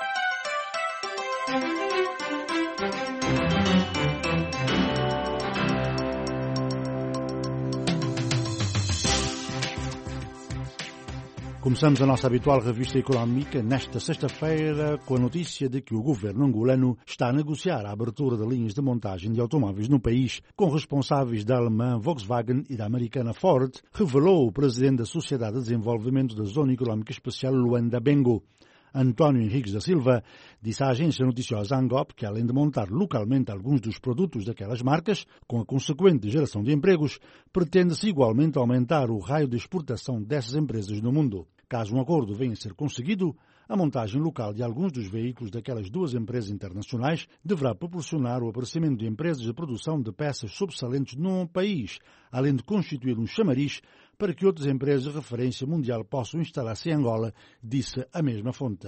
Começamos a nossa habitual revista económica nesta sexta-feira com a notícia de que o governo angolano está a negociar a abertura de linhas de montagem de automóveis no país com responsáveis da alemã Volkswagen e da americana Ford, revelou o presidente da Sociedade de Desenvolvimento da Zona Económica Especial Luanda Bengo. António Henriques da Silva disse à agência noticiosa Angop que, além de montar localmente alguns dos produtos daquelas marcas, com a consequente geração de empregos, pretende-se igualmente aumentar o raio de exportação dessas empresas no mundo. Caso um acordo venha a ser conseguido, a montagem local de alguns dos veículos daquelas duas empresas internacionais deverá proporcionar o aparecimento de empresas de produção de peças sobressalentes num país, além de constituir um chamariz para que outras empresas de referência mundial possam instalar-se em Angola, disse a mesma fonte.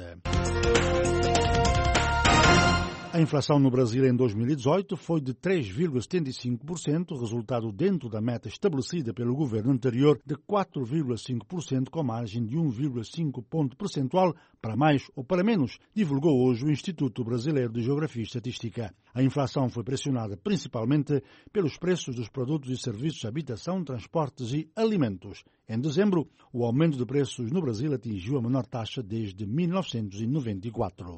A inflação no Brasil em dois mil e dezoito foi de três vírgula setenta e cinco por cento, resultado dentro da meta estabelecida pelo governo anterior de quatro vírgula cinco por cento, com margem de um vírgula cinco ponto percentual para mais ou para menos, divulgou hoje o Instituto Brasileiro de Geografia e Estatística. A inflação foi pressionada principalmente pelos preços dos produtos e serviços de habitação, transportes e alimentos. Em dezembro, o aumento de preços no Brasil atingiu a menor taxa desde mil novecentos e noventa e quatro.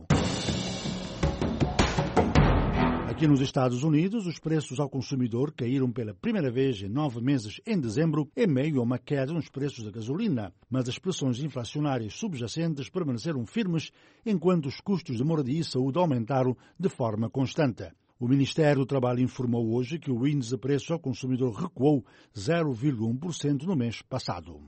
Aqui nos Estados Unidos, os preços ao consumidor caíram pela primeira vez em nove meses em dezembro, em meio a uma queda nos preços da gasolina, mas as pressões inflacionárias subjacentes permaneceram firmes, enquanto os custos de moradia e saúde aumentaram de forma constante. O Ministério do Trabalho informou hoje que o índice de preços ao consumidor recuou zero vírgula um por cento no mês passado.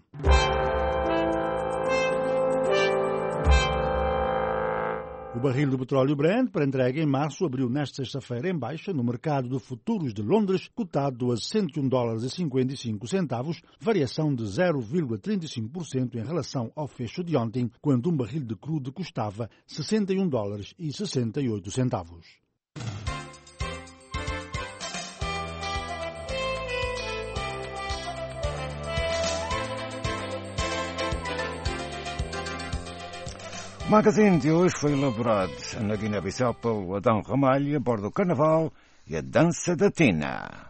O barril do petróleo Brent, para entrega em março, abriu nesta sexta-feira em baixa no mercado de futuros de Londres, cotado a cento e um dólares e cinquenta e cinco centavos, variação de zero vírgula trinta e cinco por cento em relação ao fecho de ontem, quando um barril de crudo custava sessenta e um dólares e sessenta e oito centavos. O magazine de hoje foi elaborado na Guiné-Bissau pelo Adão Ramalho a bordo do Carnaval e a Dança da Tina.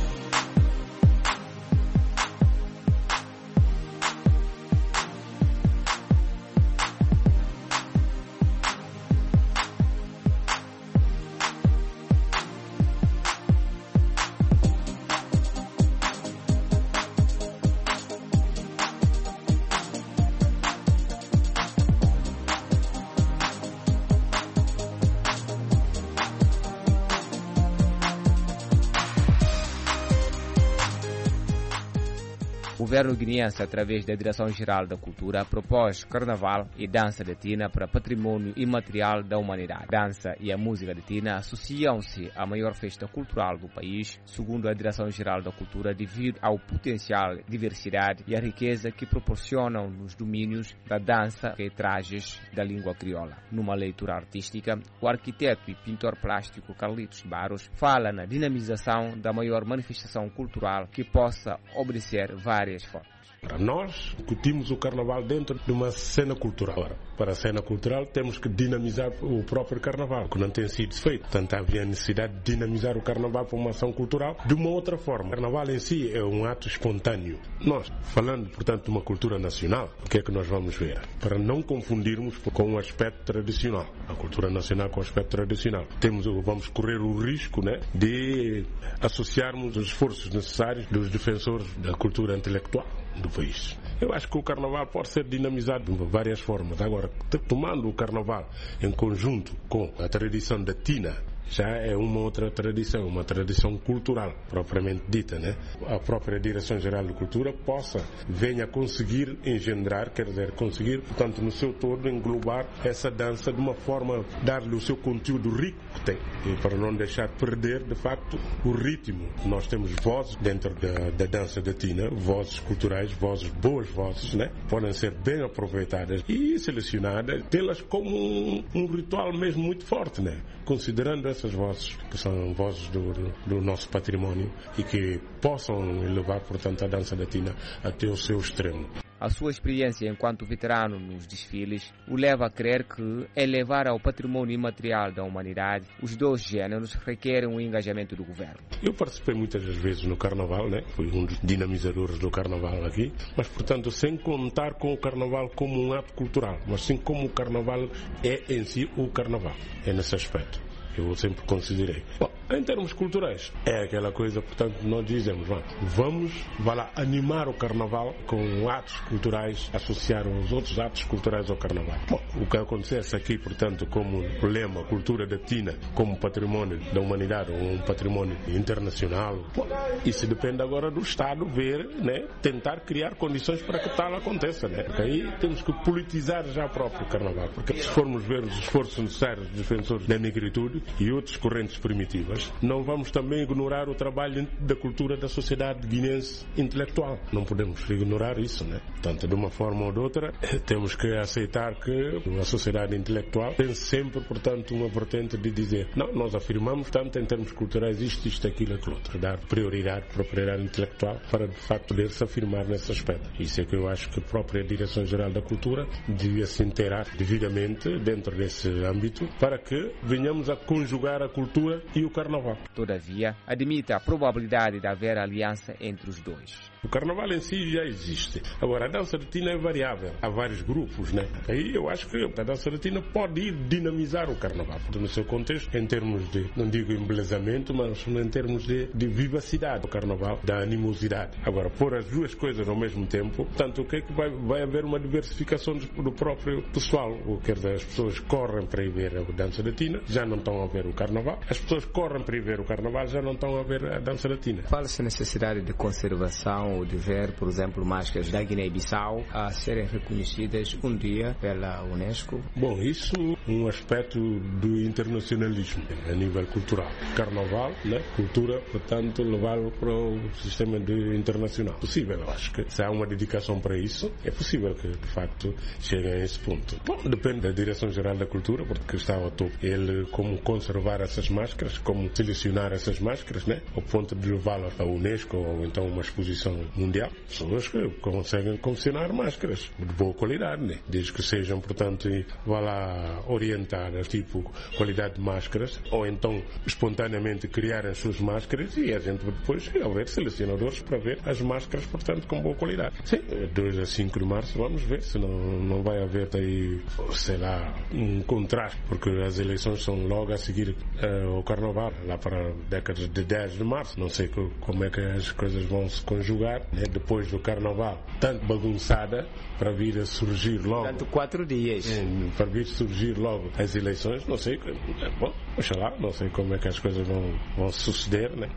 O governo guineense, através da Direção-Geral da Cultura, propôs Carnaval e Dança de Tina para patrimônio imaterial da humanidade. Dança e a música de Tina associam-se à maior festa cultural do país, segundo a Direção-Geral da Cultura, devido ao potencial, diversidade e a riqueza que proporcionam nos domínios da dança e trajes da língua crioula. Numa leitura artística, o arquiteto e pintor plástico Carlitos Barros fala na dinamização da maior manifestação cultural que possa obedecer várias formas. Para nós, discutimos o Carnaval dentro de uma cena cultural. Para a cena cultural, temos que dinamizar o próprio Carnaval, que não tem sido feito. Portanto, havia necessidade de dinamizar o Carnaval para uma ação cultural de uma outra forma. O Carnaval em si é um ato espontâneo. Nós, falando, portanto, de uma cultura nacional, o que é que nós vamos ver? Para não confundirmos com o aspecto tradicional. A cultura nacional com o aspecto tradicional. Temos, vamos correr o risco, né, de associarmos os esforços necessários dos defensores da cultura intelectual do país. Eu acho que o Carnaval pode ser dinamizado de várias formas. Agora, tomando o Carnaval em conjunto com a tradição da Tina, já é uma outra tradição, uma tradição cultural, propriamente dita, né? A própria Direção-Geral de Cultura possa, venha conseguir engendrar, quer dizer, conseguir, portanto, no seu todo, englobar essa dança de uma forma, dar-lhe o seu conteúdo rico que tem, e para não deixar perder, de facto, o ritmo. Nós temos vozes dentro da, da dança da Tina, vozes culturais, vozes, boas vozes, né? Podem ser bem aproveitadas e selecionadas, tê-las como um, um ritual mesmo muito forte, né? Considerando essas vozes, que são vozes do, do, do nosso património e que possam levar, portanto, a dança da Tina até o seu extremo. A sua experiência enquanto veterano nos desfiles o leva a crer que elevar ao patrimônio imaterial da humanidade os dois géneros requerem um engajamento do governo. Eu participei muitas das vezes no Carnaval, né? Fui um dos dinamizadores do Carnaval aqui, mas, portanto, sem contar com o Carnaval como um ato cultural, mas sim como o Carnaval é em si o Carnaval. É nesse aspecto. Eu sempre considerei. Bom, em termos culturais, é aquela coisa, portanto, nós dizemos, vamos, vá lá, animar o Carnaval com atos culturais, associar os outros atos culturais ao Carnaval. Bom, o que acontece aqui, portanto, como lema, cultura da Tina, como património da humanidade, ou um património internacional, bom, isso depende agora do Estado ver, né, tentar criar condições para que tal aconteça, né? Porque aí temos que politizar já o próprio Carnaval, porque se formos ver os esforços necessários dos defensores da negritude e outras correntes primitivas, não vamos também ignorar o trabalho da cultura da sociedade guinense intelectual. Não podemos ignorar isso, né? Portanto, de uma forma ou de outra, temos que aceitar que a sociedade intelectual tem sempre, portanto, uma vertente de dizer, não, nós afirmamos tanto em termos culturais isto, isto, aquilo, aquilo outro. Dar prioridade para a propriedade intelectual para, de facto, poder se afirmar nesse aspecto. Isso é que eu acho que a própria Direção-Geral da Cultura devia se inteirar devidamente dentro desse âmbito para que venhamos a conjugar a cultura e o Carnaval. Todavia, admite a probabilidade de haver aliança entre os dois. O Carnaval em si já existe. Agora, a dança de Tina é variável. Há vários grupos, né? Aí eu acho que a dança de Tina pode ir dinamizar o Carnaval, no seu contexto, em termos de, não digo embelezamento, mas em termos de, de vivacidade do Carnaval, da animosidade. Agora, pôr as duas coisas ao mesmo tempo, portanto, o que é que vai, vai haver uma diversificação do próprio pessoal. Quer dizer, as pessoas correm para ir ver a dança de Tina, já não estão a ver o Carnaval. As pessoas correm para ir ver o Carnaval, já não estão a ver a dança da Tina. Fala-se a necessidade de conservação ou de ver, por exemplo, máscaras da Guiné-Bissau a serem reconhecidas um dia pela Unesco? Bom, isso é um aspecto do internacionalismo a nível cultural. Carnaval, né? Cultura, portanto, levá-lo para o sistema de internacional. Possível, eu acho que se há uma dedicação para isso, é possível que, de facto, chegue a esse ponto. Bom, depende da Direção-Geral da Cultura, porque está ao topo. Ele, como conservar essas máscaras, como selecionar essas máscaras, né? Ao ponto de levá-las à Unesco ou então uma exposição mundial, pessoas que conseguem confeccionar máscaras de boa qualidade, né? Desde que sejam, portanto, vá lá orientar tipo qualidade de máscaras, ou então espontaneamente criar as suas máscaras e a gente depois haver selecionadores para ver as máscaras, portanto, com boa qualidade. Sim, dois a cinco de março vamos ver, senão não vai haver aí, sei lá, um contraste, porque as eleições são logo a seguir uh, o Carnaval, lá para décadas de dez de março. Não sei que, como é que as coisas vão se conjugar, né? Depois do Carnaval, tanto bagunçada, para vir a surgir logo. Tanto quatro dias. É, para vir surgir logo as eleições, não sei, bom, oxalá, não sei como é que as coisas vão, vão suceder, né?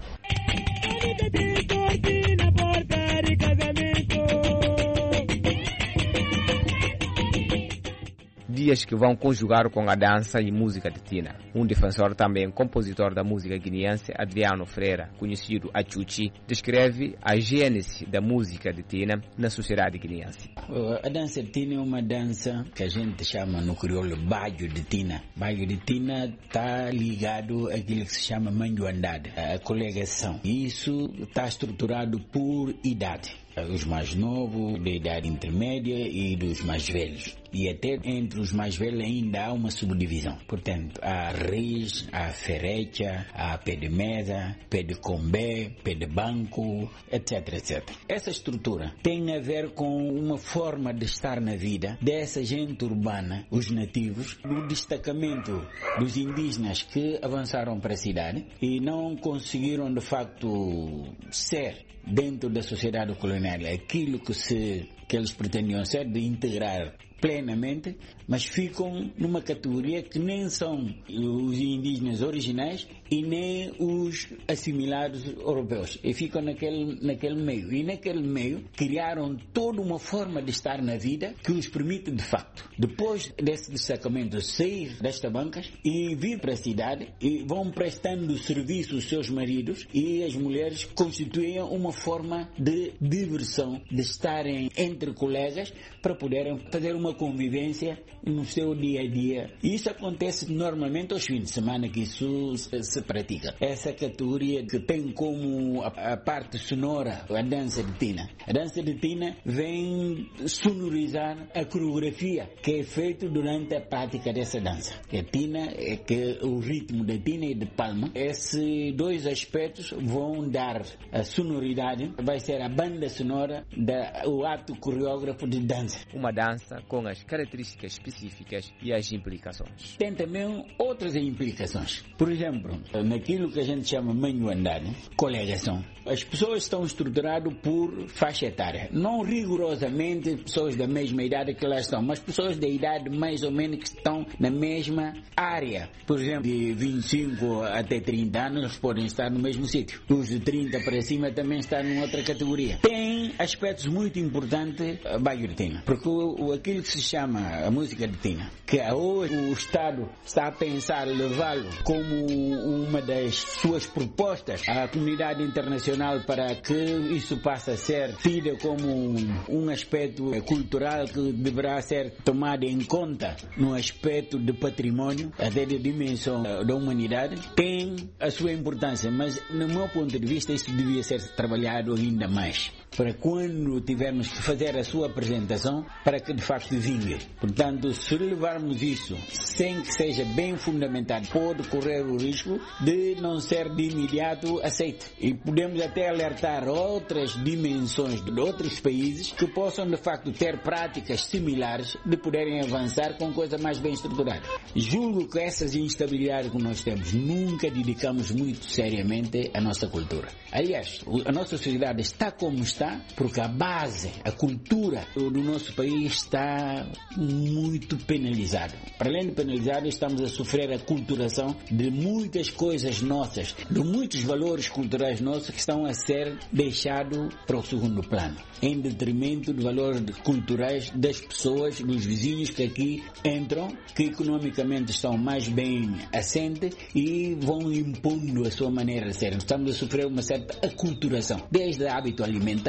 Dias que vão conjugar com a dança e música de Tina. Um defensor também compositor da música guineense, Adriano Freira, conhecido a Chuchi, descreve a gênese da música de Tina na sociedade guineense. A dança de Tina é uma dança que a gente chama no crioulo baio de Tina. Baio de Tina está ligado àquilo que se chama manhoandade, a colegação. Isso está estruturado por idade. Os mais novos, da idade intermédia e dos mais velhos. E até entre os mais velhos ainda há uma subdivisão. Portanto, há reis, há ferrecha, há pé de mesa, pé de combé, pé de banco, etc, etcétera. Essa estrutura tem a ver com uma forma de estar na vida dessa gente urbana, os nativos, do destacamento dos indígenas que avançaram para a cidade e não conseguiram de facto ser dentro da sociedade colonial aquilo que, se, que eles pretendiam ser, de integrar plenamente, mas ficam numa categoria que nem são os indígenas originais e nem os assimilados europeus. E ficam naquele, naquele meio. E naquele meio criaram toda uma forma de estar na vida que os permite, de facto, depois desse destacamento, sair destas bancas e vir para a cidade e vão prestando serviço aos seus maridos, e as mulheres constituem uma forma de diversão, de estarem entre colegas para poderem fazer uma convivência no seu dia a dia. E isso acontece normalmente aos fins de semana que isso se, se pratica. Essa categoria que tem como a, a parte sonora a dança de Tina. A dança de Tina vem sonorizar a coreografia que é feita durante a prática dessa dança. A Tina é que o ritmo da Tina e de palma. Esses dois aspectos vão dar a sonoridade, vai ser a banda sonora do ato coreógrafo de dança. Uma dança com as características específicas e as implicações. Tem também outras implicações. Por exemplo, naquilo que a gente chama manhoandade, colegação. As pessoas estão estruturadas por faixa etária. Não rigorosamente pessoas da mesma idade que elas estão, mas pessoas da idade mais ou menos que estão na mesma área. Por exemplo, de vinte e cinco até trinta anos podem estar no mesmo sítio. Os de trinta para cima também estão numa outra categoria. Tem aspectos muito importantes a Baio de Tina, porque o, aquilo que se chama a música de Tina, que hoje o Estado está a pensar levá-lo como uma das suas propostas à comunidade internacional para que isso passe a ser tido como um, um aspecto cultural que deverá ser tomado em conta no aspecto de património, até de dimensão da humanidade, tem a sua importância, mas no meu ponto de vista isso devia ser trabalhado ainda mais, para quando tivermos que fazer a sua apresentação, para que de facto vingue. Portanto, se levarmos isso sem que seja bem fundamentado, pode correr o risco de não ser de imediato aceito. E podemos até alertar outras dimensões de outros países que possam de facto ter práticas similares de poderem avançar com coisa mais bem estruturada. Julgo que essas instabilidades que nós temos nunca dedicamos muito seriamente à nossa cultura. Aliás, a nossa sociedade está como está porque a base, a cultura do nosso país está muito penalizada. Para além de penalizada, estamos a sofrer a culturação de muitas coisas nossas, de muitos valores culturais nossos que estão a ser deixados para o segundo plano, em detrimento de valores culturais das pessoas, dos vizinhos que aqui entram, que economicamente estão mais bem assentes e vão impondo a sua maneira de ser. Estamos a sofrer uma certa aculturação, desde o hábito alimentar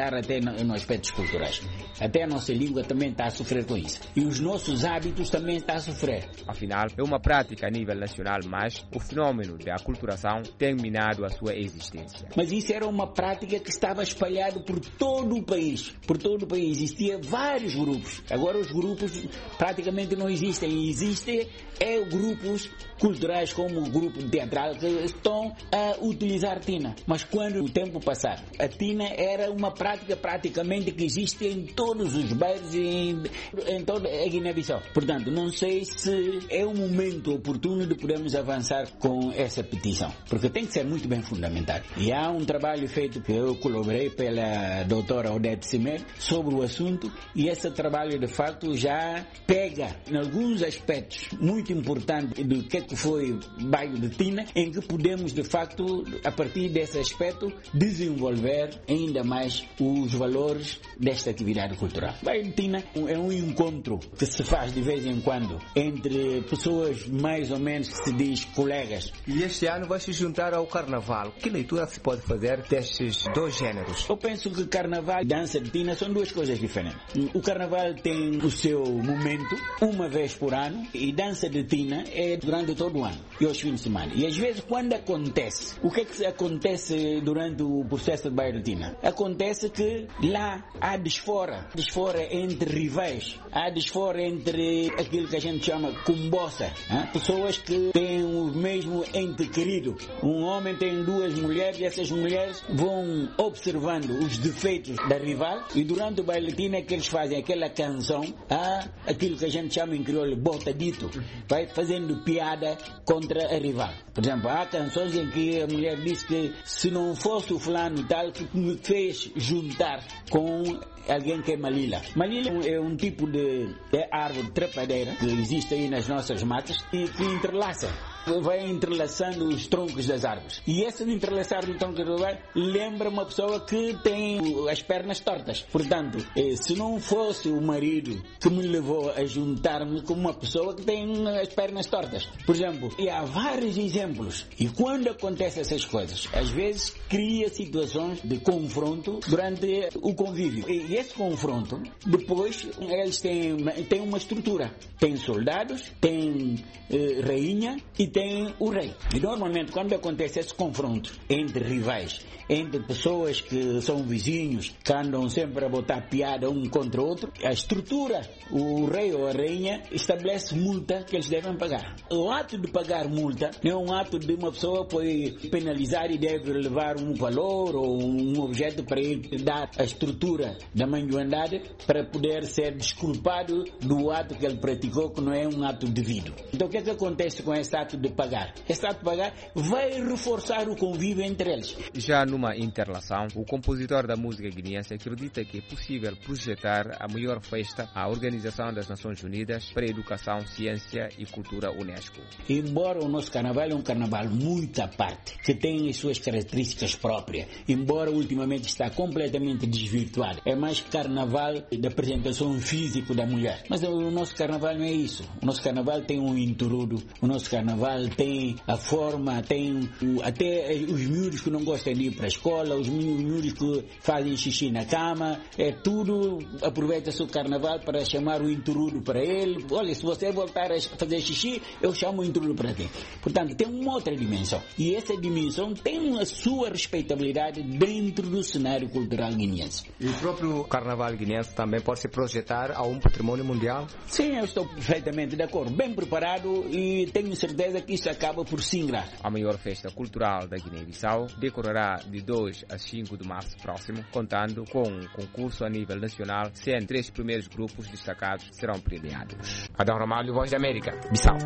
afetar até no, nos aspectos culturais. Até a nossa língua também está a sofrer com isso. E os nossos hábitos também estão a sofrer. Afinal, é uma prática a nível nacional, mas o fenômeno da aculturação tem minado a sua existência. Mas isso era uma prática que estava espalhada por todo o país. Por todo o país existia vários grupos. Agora os grupos praticamente não existem. Existem é, grupos culturais como o grupo teatral que estão a utilizar tina. Mas quando o tempo passar, a tina era uma prática praticamente que existe em todos os bairros e em, em toda a Guiné-Bissau. Portanto, não sei se é o momento oportuno de podermos avançar com essa petição, porque tem que ser muito bem fundamentado. E há um trabalho feito que eu colaborei pela doutora Odete Simer sobre o assunto, e esse trabalho de facto já pega em alguns aspectos muito importantes do que, que foi o bairro de tina, em que podemos de facto, a partir desse aspecto, desenvolver ainda mais os valores desta atividade cultural. O bairro de tina é um encontro que se faz de vez em quando entre pessoas mais ou menos que se diz colegas. E este ano vai se juntar ao carnaval. Que leitura se pode fazer destes dois géneros? Eu penso que carnaval e dança de tina são duas coisas diferentes. O carnaval tem o seu momento, uma vez por ano, e dança de tina é durante todo o ano e aos fins de semana. E às vezes quando acontece, o que é que acontece durante o processo de bairro de tina? Acontece que lá há desfora, desfora entre rivais, há desfora entre aquilo que a gente chama cumbossa, hein? Pessoas que têm o mesmo ente querido. Um homem tem duas mulheres e essas mulheres vão observando os defeitos da rival, e durante o baile latino é que eles fazem aquela canção, há aquilo que a gente chama em crioulo botadito, vai fazendo piada contra a rival. Por exemplo, há canções em que a mulher diz que se não fosse o fulano tal que me fez juntar com alguém que é malila. Malila é um tipo de, de árvore trepadeira que existe aí nas nossas matas e que entrelaça, vai entrelaçando os troncos das árvores. E esse entrelaçar do tronco das árvores lembra uma pessoa que tem as pernas tortas. Portanto, se não fosse o marido que me levou a juntar-me com uma pessoa que tem as pernas tortas. Por exemplo, e há vários exemplos. E quando acontecem essas coisas, às vezes cria situações de confronto durante o convívio. E esse confronto, depois, eles têm, têm uma estrutura. Tem soldados, tem eh, rainha e tem o rei. E normalmente quando acontece esse confronto entre rivais, entre pessoas que são vizinhos, que andam sempre a botar piada um contra o outro, a estrutura, o rei ou a rainha estabelece multa que eles devem pagar. O ato de pagar multa não é um ato de uma pessoa foi penalizar e deve levar um valor ou um objeto para ele dar a estrutura da manhoandade para poder ser desculpado do ato que ele praticou, que não é um ato devido. Então o que é que acontece com esse ato de pagar? Esse ato de pagar vai reforçar o convívio entre eles. Já numa interlação, o compositor da música guineense acredita que é possível projetar a maior festa à Organização das Nações Unidas para a Educação, Ciência e Cultura UNESCO. Embora o nosso carnaval é um carnaval muito à parte, que tem as suas características próprias, embora ultimamente está completamente desvirtuado, é mais carnaval da apresentação física da mulher. Mas o nosso carnaval não é isso. O nosso carnaval tem um entorudo, o nosso carnaval tem a forma, tem até os miúdos que não gostam de ir para a escola, os miúdos que fazem xixi na cama, é tudo, aproveita-se o carnaval para chamar o entorudo para ele. Olha, se você voltar a fazer xixi, eu chamo o entorudo para ti. Portanto, tem uma outra dimensão. E essa dimensão tem a sua respeitabilidade dentro do cenário cultural guineense. E o próprio carnaval guineense também pode se projetar a um patrimônio mundial? Sim, eu estou perfeitamente de acordo. Bem preparado e tenho certeza que isso acaba por se ingrar. A maior festa cultural da Guiné-Bissau decorrerá de dois a cinco de março próximo, contando com um concurso a nível nacional, sendo três primeiros grupos destacados serão premiados. Adão Ramalho, Voz da América, Bissau.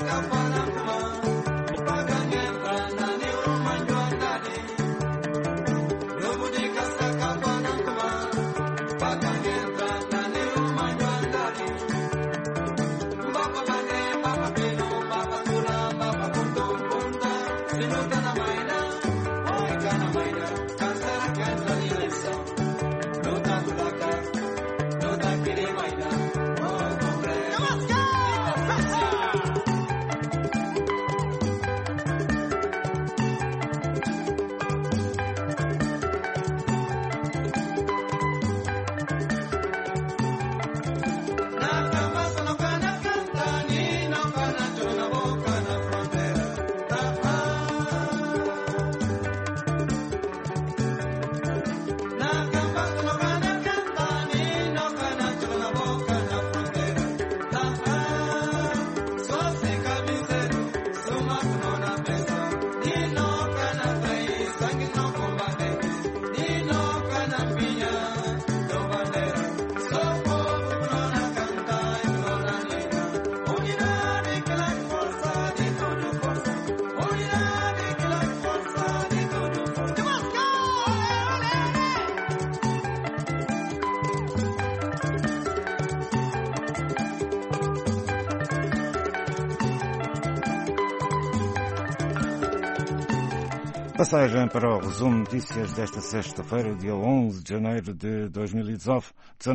Passagem para o resumo de notícias desta sexta-feira, dia onze de janeiro de dois mil e dezenove.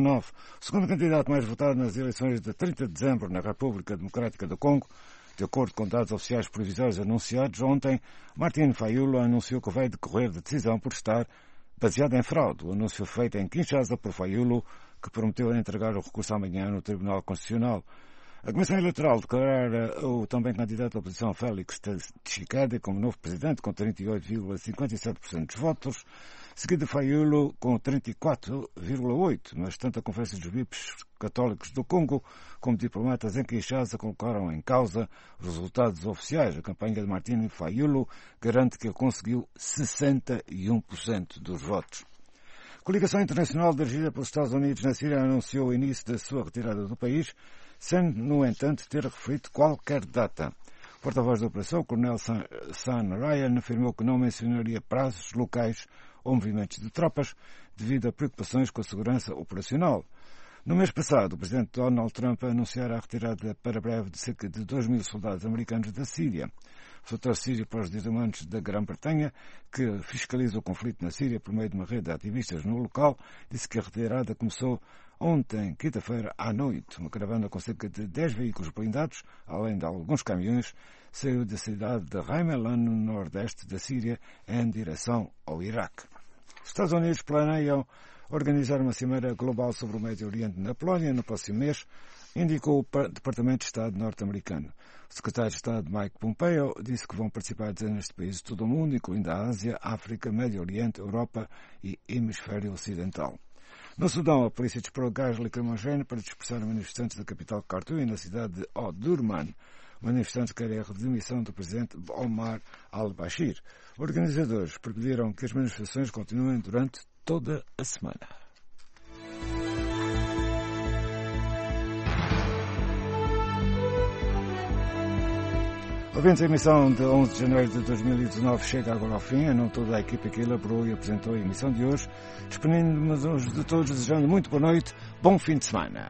O segundo candidato mais votado nas eleições de trinta de dezembro na República Democrática do Congo, de acordo com dados oficiais provisórios anunciados ontem, Martin Fayulu anunciou que vai decorrer de decisão por estar baseada em fraude. O anúncio feito em Kinshasa por Fayulu, que prometeu entregar o recurso amanhã no Tribunal Constitucional. A Comissão Eleitoral declarara o também candidato à oposição Félix Tshisekedi como novo presidente com trinta e oito vírgula cinquenta e sete por cento dos votos, seguido de Fayulu com trinta e quatro vírgula oito por cento, mas tanto a Conferência dos Bispos Católicos do Congo como diplomatas em Kinshasa colocaram em causa os resultados oficiais. A campanha de Martin Fayulu garante que ele conseguiu sessenta e um por cento dos votos. A coligação internacional dirigida pelos Estados Unidos na Síria anunciou o início da sua retirada do país, sem, no entanto, ter referido qualquer data. O porta-voz da operação, o coronel Sam Ryan, afirmou que não mencionaria prazos, locais ou movimentos de tropas devido a preocupações com a segurança operacional. No mês passado, o presidente Donald Trump anunciara a retirada para breve de cerca de dois mil soldados americanos da Síria. O setor sírio para os direitos humanos da Grã-Bretanha, que fiscaliza o conflito na Síria por meio de uma rede de ativistas no local, disse que a retirada começou ontem, quinta-feira, à noite. Uma caravana com cerca de dez veículos blindados, além de alguns caminhões, saiu da cidade de Ramallah, no nordeste da Síria, em direção ao Iraque. Os Estados Unidos planeiam organizar uma cimeira global sobre o Médio Oriente na Polónia no próximo mês, indicou o Departamento de Estado norte-americano. O secretário de Estado Mike Pompeo disse que vão participar dezenas de países de todo o mundo, incluindo a Ásia, África, Médio Oriente, Europa e Hemisfério Ocidental. No Sudão, a polícia disparou gás lacrimogéneo para dispersar manifestantes da capital Khartoum e na cidade de Omdurman. Manifestantes querem a demissão do presidente Omar al-Bashir. Organizadores pediram que as manifestações continuem durante toda a semana. Ouvintes, a emissão de onze de janeiro de dois mil e dezenove chega agora ao fim. A não toda a equipa que elaborou e apresentou a emissão de hoje. Despedindo-nos de todos, desejando muito boa noite, bom fim de semana.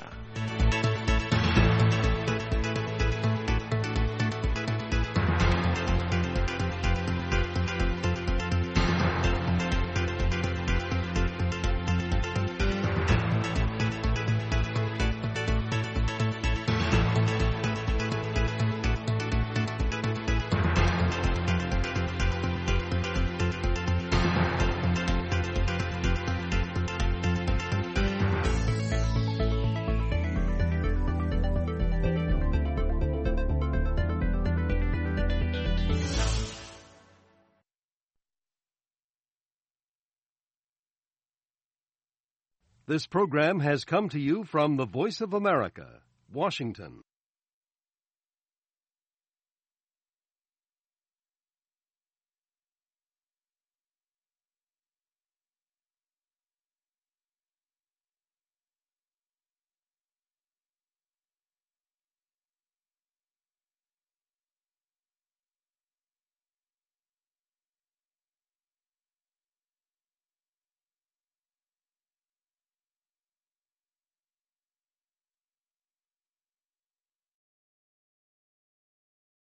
This program has come to you from the Voice of America, Washington.